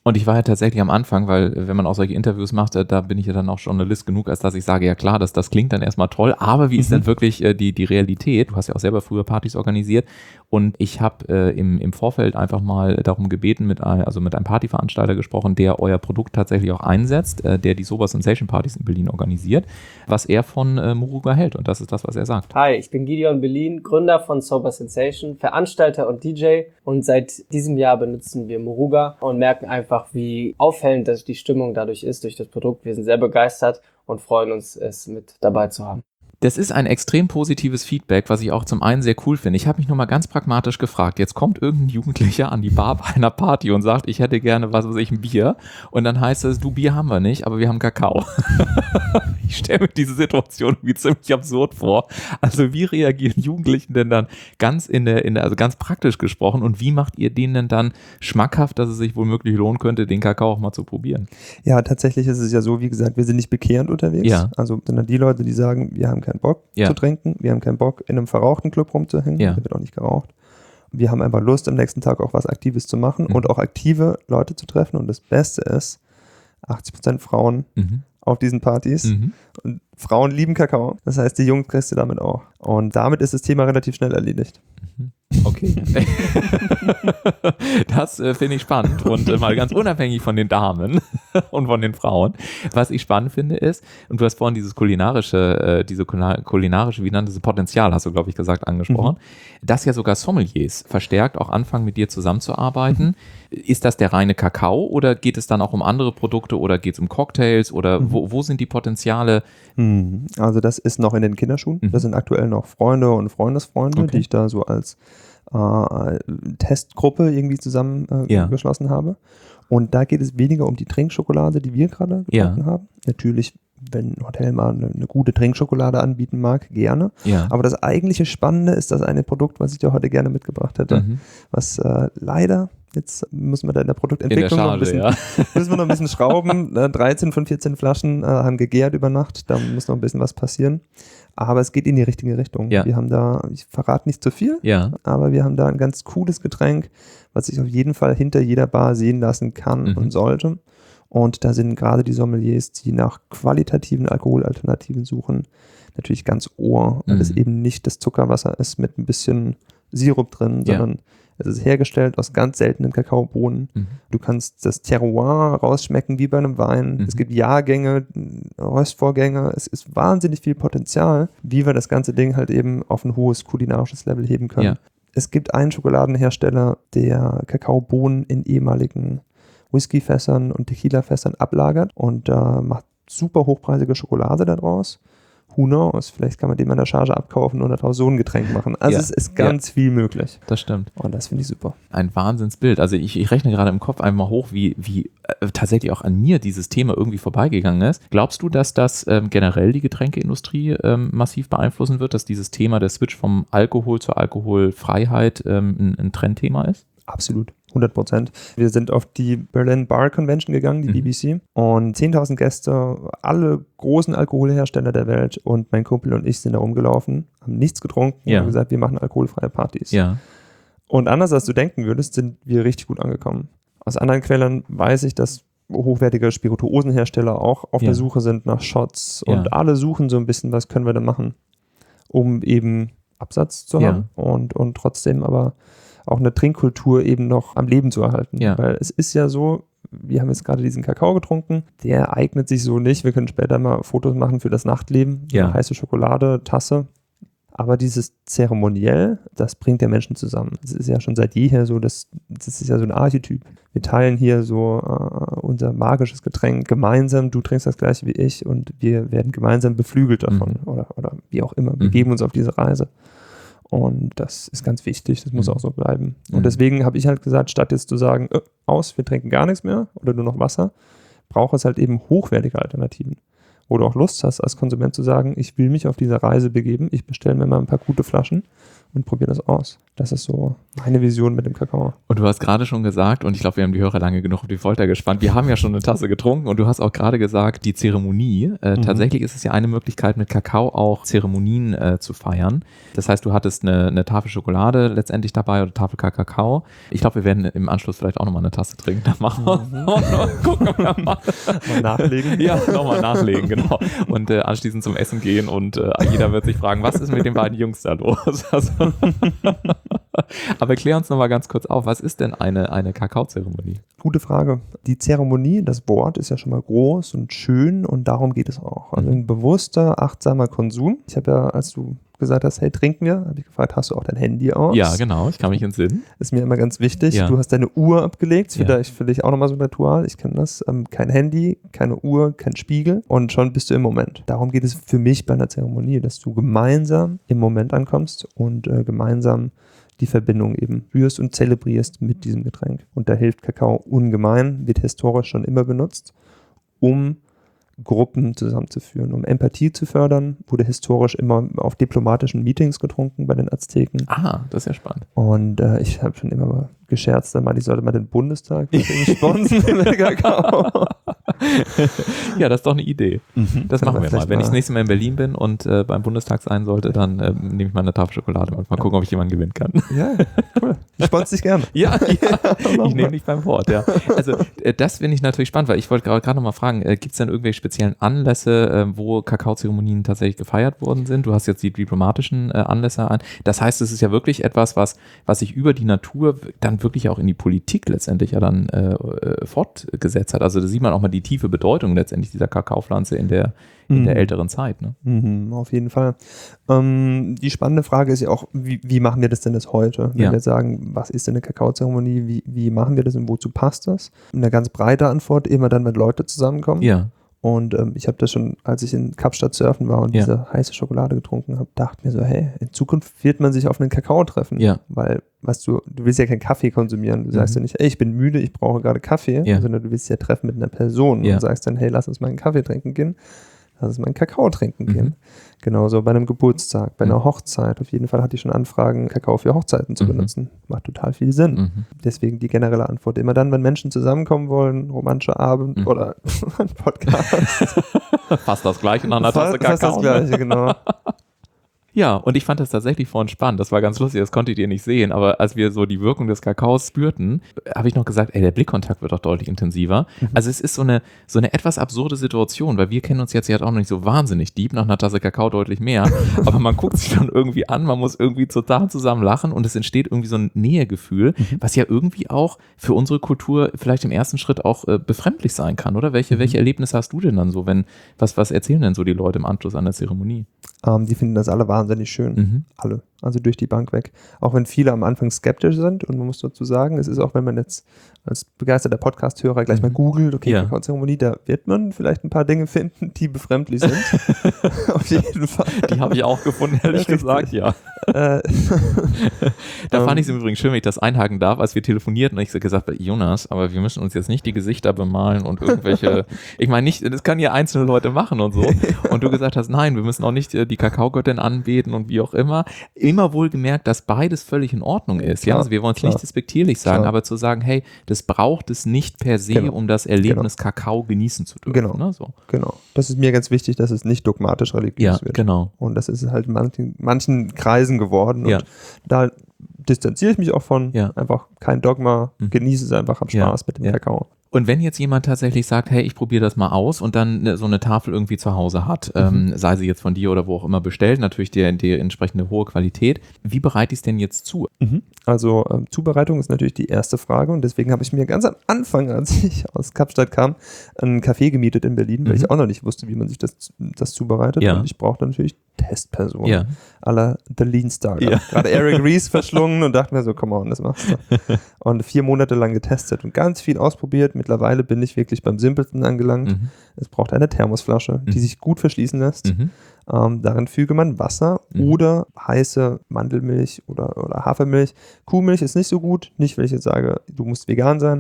Speaker 1: Und ich war ja tatsächlich am Anfang, weil wenn man auch solche Interviews macht, da bin ich ja dann auch Journalist genug, als dass ich sage, ja klar, das, das klingt dann erstmal toll, aber wie ist
Speaker 2: Mhm.
Speaker 1: denn wirklich äh, die, die Realität? Du hast ja auch selber früher Partys organisiert und ich habe äh, im, im Vorfeld einfach mal darum gebeten, mit, ein, also mit einem Partyveranstalter gesprochen, der euer Produkt tatsächlich auch einsetzt, äh, der die Sober Sensation Partys in Berlin organisiert, was er von äh, Muruga hält und das ist das, was er sagt.
Speaker 3: Hi, ich bin Gideon Berlin, Gründer von Sober Sensation, Veranstalter und D J und seit diesem Jahr benutzen wir Muruga und merken einfach, wie auffällend dass die Stimmung dadurch ist, durch das Produkt. Wir sind sehr begeistert und freuen uns, es mit dabei zu haben.
Speaker 1: Das ist ein extrem positives Feedback, was ich auch zum einen sehr cool finde. Ich habe mich nur mal ganz pragmatisch gefragt, jetzt kommt irgendein Jugendlicher an die Bar bei einer Party und sagt, ich hätte gerne, was weiß ich, ein Bier. Und dann heißt es, du, Bier haben wir nicht, aber wir haben Kakao. Ich stelle mir diese Situation irgendwie ziemlich absurd vor. Also wie reagieren Jugendlichen denn dann ganz in der, in der, also ganz praktisch gesprochen und wie macht ihr denen denn dann schmackhaft, dass es sich womöglich lohnen könnte, den Kakao auch mal zu probieren?
Speaker 2: Ja, tatsächlich ist es ja so, wie gesagt, wir sind nicht bekehrend unterwegs.
Speaker 1: Ja.
Speaker 2: Also sondern die Leute, die sagen, wir haben keinen Bock
Speaker 1: Ja.
Speaker 2: zu trinken, wir haben keinen Bock in einem verrauchten Club rumzuhängen,
Speaker 1: Ja.
Speaker 2: da wird auch nicht geraucht. Wir haben einfach Lust, am nächsten Tag auch was Aktives zu machen
Speaker 1: Mhm.
Speaker 2: und auch aktive Leute zu treffen. Und das Beste ist, achtzig Prozent Frauen
Speaker 1: Mhm.
Speaker 2: auf diesen Partys.
Speaker 1: Mhm.
Speaker 2: Und Frauen lieben Kakao. Das heißt, die Jungs kriegst du damit auch. Und damit ist das Thema relativ schnell erledigt.
Speaker 1: Okay. Das äh, finde ich spannend und äh, mal ganz unabhängig von den Damen und von den Frauen. Was ich spannend finde ist, und du hast vorhin dieses kulinarische, äh, diese kulinarische, wie nannte es, Potenzial, hast du, glaube ich, gesagt, angesprochen, mhm. dass ja sogar Sommeliers verstärkt auch anfangen, mit dir zusammenzuarbeiten. Mhm. Ist das der reine Kakao oder geht es dann auch um andere Produkte oder geht es um Cocktails oder mhm. wo, wo sind die Potenziale?
Speaker 2: Mhm. Also das ist noch in den Kinderschuhen. Mhm. Das sind aktuell noch Freunde und Freundesfreunde, okay. die ich da so als äh, Testgruppe irgendwie zusammengeschlossen äh, ja. habe. Und da geht es weniger um die Trinkschokolade, die wir gerade getrunken ja. haben. Natürlich, wenn ein Hotel mal eine, eine gute Trinkschokolade anbieten mag, gerne.
Speaker 1: Ja.
Speaker 2: Aber das eigentliche Spannende ist das eine Produkt, was ich dir heute gerne mitgebracht hätte, mhm. was äh, leider, jetzt müssen wir da in der Produktentwicklung
Speaker 1: in der Charge,
Speaker 2: noch, ein bisschen,
Speaker 1: ja.
Speaker 2: müssen wir noch ein bisschen schrauben. dreizehn von vierzehn Flaschen äh, haben gegärt über Nacht, da muss noch ein bisschen was passieren. Aber es geht in die richtige Richtung.
Speaker 1: Ja.
Speaker 2: Wir haben da, ich verrate nicht zu viel,
Speaker 1: ja.
Speaker 2: aber wir haben da ein ganz cooles Getränk, was sich auf jeden Fall hinter jeder Bar sehen lassen kann mhm. und sollte. Und da sind gerade die Sommeliers, die nach qualitativen Alkoholalternativen suchen, natürlich ganz ohr, weil mhm. es eben nicht das Zuckerwasser ist mit ein bisschen Sirup drin,
Speaker 1: ja.
Speaker 2: sondern es ist hergestellt aus ganz seltenen Kakaobohnen. Mhm. Du kannst das Terroir rausschmecken wie bei einem Wein. Mhm. Es gibt Jahrgänge, Röstvorgänge. Es ist wahnsinnig viel Potenzial, wie wir das ganze Ding halt eben auf ein hohes kulinarisches Level heben können.
Speaker 1: Ja.
Speaker 2: Es gibt einen Schokoladenhersteller, der Kakaobohnen in ehemaligen Whiskyfässern und Tequilafässern ablagert und äh, macht super hochpreisige Schokolade daraus. Who knows? Vielleicht kann man dem an der Charge abkaufen und daraus so ein Getränk machen. Also
Speaker 1: ja.
Speaker 2: es ist ganz ja. viel möglich.
Speaker 1: Das stimmt.
Speaker 2: Und das finde ich super.
Speaker 1: Ein Wahnsinnsbild. Also ich, ich rechne gerade im Kopf einmal hoch, wie, wie äh, tatsächlich auch an mir dieses Thema irgendwie vorbeigegangen ist. Glaubst du, dass das ähm, generell die Getränkeindustrie ähm, massiv beeinflussen wird, dass dieses Thema der Switch vom Alkohol zur Alkoholfreiheit ähm, ein, ein Trendthema ist?
Speaker 2: Absolut. hundert Prozent. Wir sind auf die Berlin Bar Convention gegangen, die mhm. B B C, und zehntausend Gäste, alle großen Alkoholhersteller der Welt und mein Kumpel und ich sind da rumgelaufen, haben nichts getrunken
Speaker 1: ja.
Speaker 2: und haben gesagt, wir machen alkoholfreie Partys.
Speaker 1: Ja.
Speaker 2: Und anders als du denken würdest, sind wir richtig gut angekommen. Aus anderen Quellen weiß ich, dass hochwertige Spirituosenhersteller auch auf
Speaker 1: ja.
Speaker 2: der Suche sind nach Shots und ja. alle suchen so ein bisschen, was können wir da machen, um eben Absatz zu haben
Speaker 1: ja.
Speaker 2: und, und trotzdem aber auch eine Trinkkultur eben noch am Leben zu erhalten.
Speaker 1: Ja.
Speaker 2: Weil es ist ja so, wir haben jetzt gerade diesen Kakao getrunken, der eignet sich so nicht. Wir können später mal Fotos machen für das Nachtleben,
Speaker 1: ja.
Speaker 2: eine heiße Schokolade, Tasse. Aber dieses Zeremoniell, das bringt der Menschen zusammen. Das ist ja schon seit jeher so, das, das ist ja so ein Archetyp. Wir teilen hier so äh, unser magisches Getränk gemeinsam, du trinkst das gleiche wie ich und wir werden gemeinsam beflügelt davon mhm. oder, oder wie auch immer. Wir mhm. geben uns auf diese Reise. Und das ist ganz wichtig, das muss mhm. auch so bleiben. Und mhm. deswegen habe ich halt gesagt, statt jetzt zu sagen, äh, aus, wir trinken gar nichts mehr oder nur noch Wasser, braucht es halt eben hochwertige Alternativen. Wo du auch Lust hast, als Konsument zu sagen, ich will mich auf diese Reise begeben, ich bestelle mir mal ein paar gute Flaschen und probiere das aus. Das ist so meine Vision mit dem Kakao.
Speaker 1: Und du hast gerade schon gesagt, und ich glaube, wir haben die Hörer lange genug auf die Folter gespannt, wir haben ja schon eine Tasse getrunken und du hast auch gerade gesagt, die Zeremonie. Äh, mhm. Tatsächlich ist es ja eine Möglichkeit, mit Kakao auch Zeremonien äh, zu feiern. Das heißt, du hattest eine, eine Tafel Schokolade letztendlich dabei oder Tafel Kakao. Ich glaube, wir werden im Anschluss vielleicht auch nochmal eine Tasse trinken. Dann machen wir mhm. gucken wir mal.
Speaker 2: Mal nachlegen.
Speaker 1: Ja, nochmal nachlegen, genau. Und äh, anschließend zum Essen gehen und äh, jeder wird sich fragen, was ist mit den beiden Jungs da los? Also aber klär uns nochmal ganz kurz auf, was ist denn eine, eine Kakaozeremonie?
Speaker 2: Gute Frage. Die Zeremonie, das Wort ist ja schon mal groß und schön und darum geht es auch. Also ein bewusster, achtsamer Konsum. Ich habe ja, als du gesagt hast, hey, trinken wir, habe ich gefragt, hast du auch dein Handy aus?
Speaker 1: Ja, genau, ich kann mich entsinnen.
Speaker 2: Ist mir immer ganz wichtig.
Speaker 1: Ja.
Speaker 2: Du hast deine Uhr abgelegt,
Speaker 1: Ja.
Speaker 2: vielleicht für dich auch nochmal so ein Ritual, ich kenne das. Ähm, kein Handy, keine Uhr, kein Spiegel und schon bist du im Moment. Darum geht es für mich bei einer Zeremonie, dass du gemeinsam im Moment ankommst und äh, gemeinsam die Verbindung eben spürst und zelebrierst mit diesem Getränk. Und da hilft Kakao ungemein, wird historisch schon immer benutzt, um Gruppen zusammenzuführen, um Empathie zu fördern, wurde historisch immer auf diplomatischen Meetings getrunken bei den Azteken.
Speaker 1: Ah, das ist ja spannend.
Speaker 2: Und äh, ich habe schon immer mal gescherzt, dann mal, ich sollte mal den Bundestag sponsern mit Kakao.
Speaker 1: Ja, das ist doch eine Idee.
Speaker 2: Mhm.
Speaker 1: Das machen wir mal. Wenn ich das
Speaker 2: mal.
Speaker 1: nächste Mal in Berlin bin und äh, beim Bundestag sein sollte, dann äh, nehme ich mal eine Tafel Schokolade und mal gucken, ob ich jemanden gewinnen kann.
Speaker 2: Ja, cool. Ich sponsere dich gerne.
Speaker 1: Ja, ja. Ich nehme dich beim Wort, ja. Also äh, das finde ich natürlich spannend, weil ich wollte gerade noch mal fragen, äh, gibt es denn irgendwelche speziellen Anlässe, äh, wo Kakaozeremonien tatsächlich gefeiert worden sind? Du hast jetzt die diplomatischen äh, Anlässe an. Das heißt, es ist ja wirklich etwas, was, was sich über die Natur dann wirklich auch in die Politik letztendlich ja dann äh, äh, fortgesetzt hat. Also da sieht man auch mal die tiefe Bedeutung letztendlich dieser Kakaopflanze in der, in
Speaker 2: Mhm.
Speaker 1: der älteren Zeit. Ne?
Speaker 2: Mhm, auf jeden Fall. Ähm, die spannende Frage ist ja auch, wie, wie machen wir das denn das heute? Wenn
Speaker 1: Ja.
Speaker 2: wir sagen, was ist denn eine Kakaozeremonie, wie, wie machen wir das und wozu passt das? Eine ganz breite Antwort, immer dann, wenn Leute zusammenkommen.
Speaker 1: Ja.
Speaker 2: Und ähm, ich habe das schon, als ich in Kapstadt surfen war und
Speaker 1: Ja.
Speaker 2: diese heiße Schokolade getrunken habe, dachte mir so, hey, in Zukunft wird man sich auf einen Kakao treffen.
Speaker 1: Ja.
Speaker 2: Weil, weißt du, du willst ja keinen Kaffee konsumieren. Du sagst
Speaker 1: Mhm.
Speaker 2: ja nicht, ey, ich bin müde, ich brauche gerade Kaffee,
Speaker 1: Ja.
Speaker 2: sondern du willst ja treffen mit einer Person
Speaker 1: Ja.
Speaker 2: und sagst dann, hey, lass uns mal einen Kaffee trinken gehen. Lass uns mal einen Kakao trinken
Speaker 1: Mhm.
Speaker 2: gehen. Genauso bei einem Geburtstag, bei einer
Speaker 1: Mhm.
Speaker 2: Hochzeit. Auf jeden Fall hatte ich schon Anfragen, Kakao für Hochzeiten zu
Speaker 1: Mhm.
Speaker 2: benutzen. Macht total viel Sinn.
Speaker 1: Mhm.
Speaker 2: Deswegen die generelle Antwort. Immer dann, wenn Menschen zusammenkommen wollen, romantischer Abend
Speaker 1: Mhm.
Speaker 2: oder ein Podcast.
Speaker 1: Fast das gleiche nach einer Tasse
Speaker 2: Fast- fast
Speaker 1: Kakao.
Speaker 2: das Gleiche, genau.
Speaker 1: Ja, und ich fand das tatsächlich vorhin spannend. Das war ganz lustig, das konntet ihr nicht sehen. Aber als wir so die Wirkung des Kakaos spürten, habe ich noch gesagt, ey, der Blickkontakt wird doch deutlich intensiver.
Speaker 2: Mhm.
Speaker 1: Also es ist so eine, so eine etwas absurde Situation, weil wir kennen uns jetzt ja auch noch nicht so wahnsinnig deep, nach einer Tasse Kakao deutlich mehr. Aber man guckt sich dann irgendwie an, man muss irgendwie total zusammen lachen und es entsteht irgendwie so ein Nähegefühl,
Speaker 2: Mhm.
Speaker 1: was ja irgendwie auch für unsere Kultur vielleicht im ersten Schritt auch äh, befremdlich sein kann, oder? Welche,
Speaker 2: Mhm.
Speaker 1: welche Erlebnisse hast du denn dann so, wenn, was, was erzählen denn so die Leute im Anschluss an der Zeremonie?
Speaker 2: Ähm, die finden das alle wahnsinnig schön.
Speaker 1: Mhm.
Speaker 2: Alle. Also durch die Bank weg. Auch wenn viele am Anfang skeptisch sind. Und man muss dazu sagen, es ist auch, wenn man jetzt als begeisterter Podcast-Hörer gleich
Speaker 1: Mhm.
Speaker 2: mal googelt, okay,
Speaker 1: Ja.
Speaker 2: Kakaozeremonie, da wird man vielleicht ein paar Dinge finden, die befremdlich sind. Auf jeden Fall.
Speaker 1: Die habe ich auch gefunden, ehrlich
Speaker 2: Richtig.
Speaker 1: gesagt, ja.
Speaker 2: Äh,
Speaker 1: Da
Speaker 2: Ähm.
Speaker 1: fand ich es übrigens schön, wenn ich das einhaken darf, als wir telefonierten und ich so gesagt habe, Jonas, aber wir müssen uns jetzt nicht die Gesichter bemalen und irgendwelche, ich meine nicht, das können ja einzelne Leute machen und so. Und du gesagt hast, nein, wir müssen auch nicht äh, die Kakaogöttin anbeten und wie auch immer. Immer wohl gemerkt, dass beides völlig in Ordnung ist. Ja,
Speaker 2: Klar,
Speaker 1: also wir wollen es
Speaker 2: klar.
Speaker 1: nicht despektierlich sagen,
Speaker 2: Klar.
Speaker 1: aber zu sagen, hey, das braucht es nicht per se,
Speaker 2: Genau.
Speaker 1: um das Erlebnis Kakao genießen zu dürfen.
Speaker 2: Genau.
Speaker 1: Ne, so.
Speaker 2: genau. Das ist mir ganz wichtig, dass es nicht dogmatisch religiös
Speaker 1: Ja,
Speaker 2: wird.
Speaker 1: genau.
Speaker 2: Und das ist halt in manchen, manchen Kreisen geworden.
Speaker 1: Ja.
Speaker 2: Und da distanziere ich mich auch von.
Speaker 1: Ja.
Speaker 2: Einfach kein Dogma,
Speaker 1: Mhm.
Speaker 2: genieße es einfach, hab
Speaker 1: Ja.
Speaker 2: Spaß mit dem
Speaker 1: Ja.
Speaker 2: Kakao.
Speaker 1: Und wenn jetzt jemand tatsächlich sagt, hey, ich probiere das mal aus und dann ne, so eine Tafel irgendwie zu Hause hat,
Speaker 2: Mhm.
Speaker 1: ähm, sei sie jetzt von dir oder wo auch immer bestellt, natürlich die, die entsprechende hohe Qualität, wie bereite ich es denn jetzt zu?
Speaker 2: Mhm. Also ähm, Zubereitung ist natürlich die erste Frage und deswegen habe ich mir ganz am Anfang, als ich aus Kapstadt kam, ein Café gemietet in Berlin, weil
Speaker 1: Mhm.
Speaker 2: ich auch noch nicht wusste, wie man sich das, das zubereitet.
Speaker 1: Ja.
Speaker 2: Und ich brauchte natürlich Testpersonen.
Speaker 1: Ja.
Speaker 2: À la The Lean Startup.
Speaker 1: Ja.
Speaker 2: Gerade Eric Ries verschlungen und dachte mir so, come on, das machst du. Und vier Monate lang getestet und ganz viel ausprobiert. Mittlerweile bin ich wirklich beim Simpelsten angelangt.
Speaker 1: Mhm.
Speaker 2: Es braucht eine Thermosflasche, die
Speaker 1: Mhm.
Speaker 2: sich gut verschließen lässt.
Speaker 1: Mhm.
Speaker 2: Ähm, darin füge man Wasser
Speaker 1: Mhm.
Speaker 2: oder heiße Mandelmilch oder, oder Hafermilch. Kuhmilch ist nicht so gut. Nicht, weil ich jetzt sage, du musst vegan sein.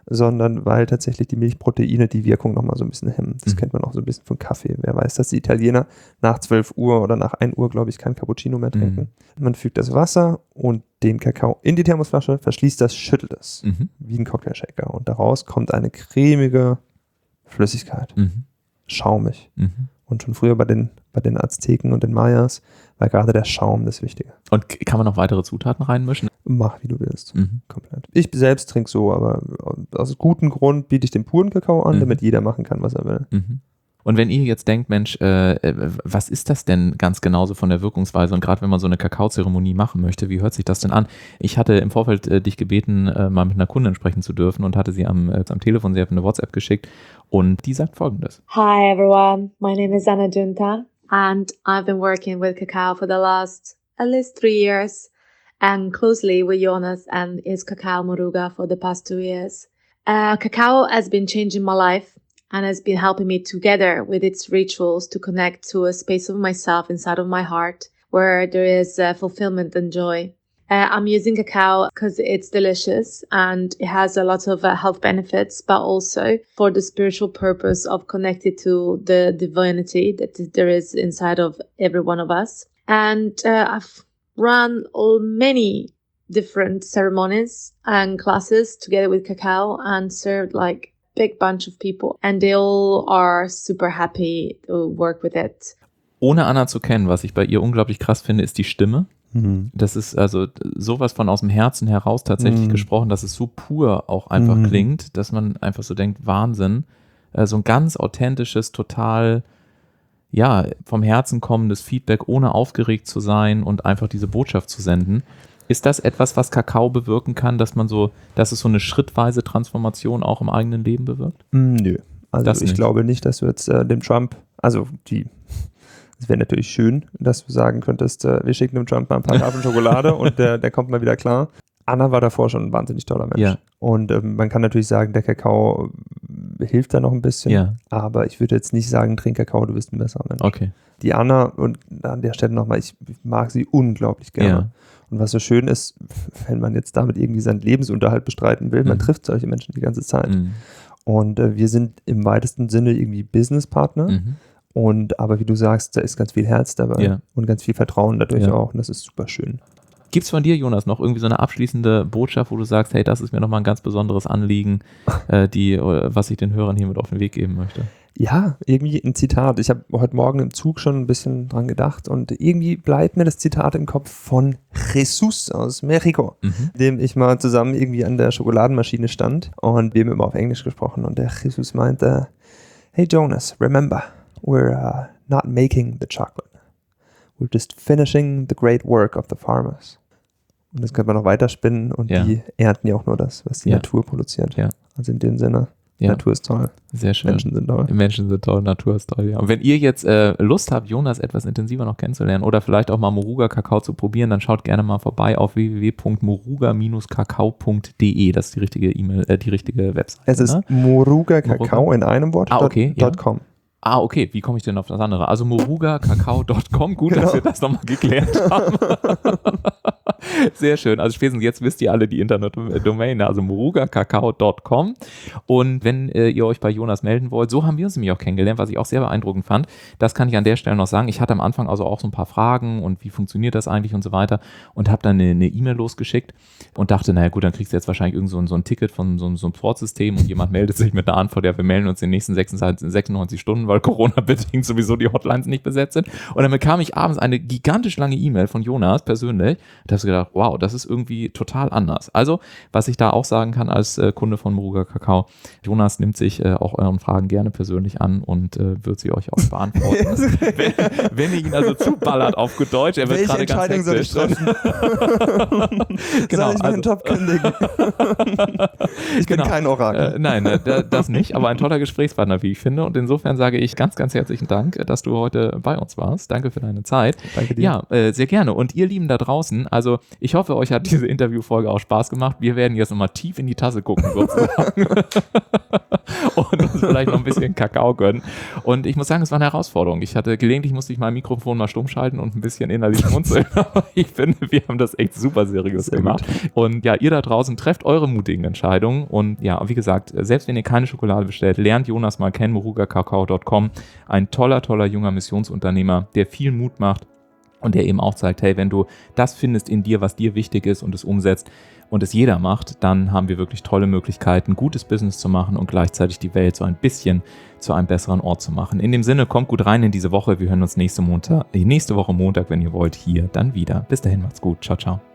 Speaker 2: sondern weil tatsächlich die Milchproteine die Wirkung nochmal so ein bisschen hemmen. Das
Speaker 1: Mhm.
Speaker 2: kennt man auch so ein bisschen von Kaffee. Wer weiß, dass die Italiener nach zwölf Uhr oder nach ein Uhr, glaube ich, kein Cappuccino mehr trinken. Mhm. Man fügt das Wasser und den Kakao in die Thermosflasche, verschließt das, schüttelt es,
Speaker 1: Mhm.
Speaker 2: wie ein Cocktailshaker. Und daraus kommt eine cremige Flüssigkeit,
Speaker 1: Mhm.
Speaker 2: schaumig.
Speaker 1: Mhm.
Speaker 2: Und schon früher bei den, bei den Azteken und den Mayas war gerade der Schaum das Wichtige.
Speaker 1: Und k- kann man noch weitere Zutaten reinmischen?
Speaker 2: Mach, wie du willst.
Speaker 1: Mhm.
Speaker 2: Komplett. Ich selbst trinke so, aber aus gutem Grund biete ich den puren Kakao an,
Speaker 1: Mhm.
Speaker 2: damit jeder machen kann, was er will.
Speaker 1: Mhm. Und wenn ihr jetzt denkt, Mensch, äh, was ist das denn ganz genauso von der Wirkungsweise? Und gerade wenn man so eine Kakaozeremonie machen möchte, wie hört sich das denn an? Ich hatte im Vorfeld äh, dich gebeten, äh, mal mit einer Kundin sprechen zu dürfen und hatte sie am, äh, am Telefon, sie hat eine WhatsApp geschickt und die sagt Folgendes.
Speaker 4: Hi everyone, my name is Anna Junta and I've been working with cacao for the last at least three years and closely with Jonas and his Cacao Moruga for the past two years. Uh, cacao has been changing my life and has been helping me together with its rituals to connect to a space of myself inside of my heart where there is uh, fulfillment and joy. Uh, I'm using cacao because it's delicious and it has a lot of uh, health benefits, but also for the spiritual purpose of connected to the divinity that there is inside of every one of us. And uh, I've run all many different ceremonies and classes together with cacao and served like big bunch of people and they all are super happy to work with it.
Speaker 1: Ohne Anna zu kennen, was ich bei ihr unglaublich krass finde, ist die Stimme.
Speaker 2: Mhm.
Speaker 1: Das ist also sowas von aus dem Herzen heraus tatsächlich
Speaker 2: Mhm.
Speaker 1: gesprochen, dass es so pur auch einfach
Speaker 2: Mhm.
Speaker 1: klingt, dass man einfach so denkt, Wahnsinn. Äh, so ein ganz authentisches, total, ja, vom Herzen kommendes Feedback, ohne aufgeregt zu sein und einfach diese Botschaft zu senden. Ist das etwas, was Kakao bewirken kann, dass man so, dass es so eine schrittweise Transformation auch im eigenen Leben bewirkt?
Speaker 2: Mm, Nö. Also
Speaker 1: Das
Speaker 2: ich
Speaker 1: nicht.
Speaker 2: glaube nicht, dass du jetzt äh, dem Trump, also die, es wäre natürlich schön, dass du sagen könntest, äh, wir schicken dem Trump mal ein paar Tafeln Schokolade und der, der kommt mal wieder klar. Anna war davor schon ein wahnsinnig toller Mensch.
Speaker 1: Ja.
Speaker 2: Und ähm, man kann natürlich sagen, der Kakao hilft da noch ein bisschen,
Speaker 1: Ja,
Speaker 2: aber ich würde jetzt nicht sagen, trink Kakao, du bist ein besserer Mensch.
Speaker 1: okay.
Speaker 2: Die Anna, und an der Stelle nochmal, ich mag sie unglaublich gerne.
Speaker 1: Ja.
Speaker 2: Und was so schön ist, wenn man jetzt damit irgendwie seinen Lebensunterhalt bestreiten will, man
Speaker 1: Mhm.
Speaker 2: trifft solche Menschen die ganze Zeit.
Speaker 1: Mhm.
Speaker 2: Und äh, wir sind im weitesten Sinne irgendwie Businesspartner.
Speaker 1: Mhm.
Speaker 2: Und aber wie du sagst, da ist ganz viel Herz dabei
Speaker 1: Ja.
Speaker 2: und ganz viel Vertrauen dadurch
Speaker 1: Ja.
Speaker 2: auch. Und das ist super schön.
Speaker 1: Gibt's von dir, Jonas, noch irgendwie so eine abschließende Botschaft, wo du sagst, hey, das ist mir nochmal ein ganz besonderes Anliegen, äh, die, äh, was ich den Hörern hiermit auf den Weg geben möchte?
Speaker 2: Ja, irgendwie ein Zitat. Ich habe heute Morgen im Zug schon ein bisschen dran gedacht und irgendwie bleibt mir das Zitat im Kopf von Jesus aus Mexiko,
Speaker 1: Mhm.
Speaker 2: dem ich mal zusammen irgendwie an der Schokoladenmaschine stand und wir haben immer auf Englisch gesprochen und der Jesus meinte, hey Jonas, remember, we're uh, not making the chocolate. We're just finishing the great work of the farmers. Und das könnte man noch weiterspinnen und
Speaker 1: Ja.
Speaker 2: die ernten ja auch nur das, was die
Speaker 1: Ja.
Speaker 2: Natur produziert.
Speaker 1: Ja.
Speaker 2: Also in dem Sinne,
Speaker 1: Ja.
Speaker 2: Natur ist toll,
Speaker 1: Sehr schön.
Speaker 2: Menschen sind toll.
Speaker 1: Menschen sind toll, Natur ist toll, ja. Und wenn ihr jetzt äh, Lust habt, Jonas etwas intensiver noch kennenzulernen oder vielleicht auch mal Moruga Kakao zu probieren, dann schaut gerne mal vorbei auf w w w punkt moruga kakao punkt d e. Das ist die richtige E-Mail, äh, die richtige Webseite.
Speaker 2: Es ist
Speaker 1: ne?
Speaker 2: Moruga Kakao in einem Wort.
Speaker 1: Ah, okay,
Speaker 2: dot,
Speaker 1: ja.
Speaker 2: dot com.
Speaker 1: Ah, okay, wie komme ich denn auf das andere? Also moruga kakao punkt com, gut,
Speaker 2: Genau.
Speaker 1: dass wir das nochmal geklärt haben. Sehr schön, also spätestens jetzt wisst ihr alle die Internetdomain, also moruga kakao punkt com und wenn äh, ihr euch bei Jonas melden wollt, so haben wir uns nämlich auch kennengelernt, was ich auch sehr beeindruckend fand, das kann ich an der Stelle noch sagen, ich hatte am Anfang also auch so ein paar Fragen und wie funktioniert das eigentlich und so weiter und habe dann eine eine E-Mail losgeschickt und dachte, naja gut, dann kriegst du jetzt wahrscheinlich irgend so ein, so ein Ticket von so, so einem Sportsystem und jemand meldet sich mit einer Antwort, ja, wir melden uns in den nächsten sechsundneunzig Stunden, weil Corona-bedingt sowieso die Hotlines nicht besetzt sind. Und dann bekam ich abends eine gigantisch lange E-Mail von Jonas persönlich. Da habe ich gedacht, wow, das ist irgendwie total anders. Also, was ich da auch sagen kann als äh, Kunde von Moruga Kakao, Jonas nimmt sich äh, auch euren Fragen gerne persönlich an und äh, wird sie euch auch beantworten. wenn, wenn ihr ihn also zuballert auf gut Deutsch, er wird
Speaker 2: Welche
Speaker 1: gerade ganz
Speaker 2: Entscheidung soll ich
Speaker 1: hektisch.
Speaker 2: treffen?
Speaker 1: Genau,
Speaker 2: soll ich meinen
Speaker 1: also-
Speaker 2: Job kündigen? Ich bin
Speaker 1: Genau.
Speaker 2: kein Orakel.
Speaker 1: Äh, nein, äh, da- das nicht, aber ein toller Gesprächspartner, wie ich finde. Und insofern sage ich ganz, ganz herzlichen Dank, äh, dass du heute bei uns warst. Danke für deine Zeit.
Speaker 2: Danke dir.
Speaker 1: Ja, äh, sehr gerne. Und ihr Lieben da draußen, also Ich hoffe, euch hat diese Interviewfolge auch Spaß gemacht. Wir werden jetzt nochmal tief in die Tasse gucken sozusagen und uns vielleicht noch ein bisschen Kakao gönnen. Und ich muss sagen, es war eine Herausforderung. Ich hatte gelegentlich musste ich mein Mikrofon mal stumm schalten und ein bisschen innerlich schmunzeln. Aber ich finde, wir haben das echt super seriös Sehr gemacht. Gut. Und ja, ihr da draußen trefft eure mutigen Entscheidungen. Und ja, wie gesagt, selbst wenn ihr keine Schokolade bestellt, lernt Jonas mal kennen, moruga kakao punkt com. Ein toller, toller junger Missionsunternehmer, der viel Mut macht und der eben auch zeigt, hey, wenn du das findest in dir, was dir wichtig ist und es umsetzt und es jeder macht, dann haben wir wirklich tolle Möglichkeiten, gutes Business zu machen und gleichzeitig die Welt so ein bisschen zu einem besseren Ort zu machen. In dem Sinne, kommt gut rein in diese Woche. Wir hören uns nächste Montag, nächste Woche Montag, wenn ihr wollt, hier dann wieder. Bis dahin, macht's gut. Ciao, ciao.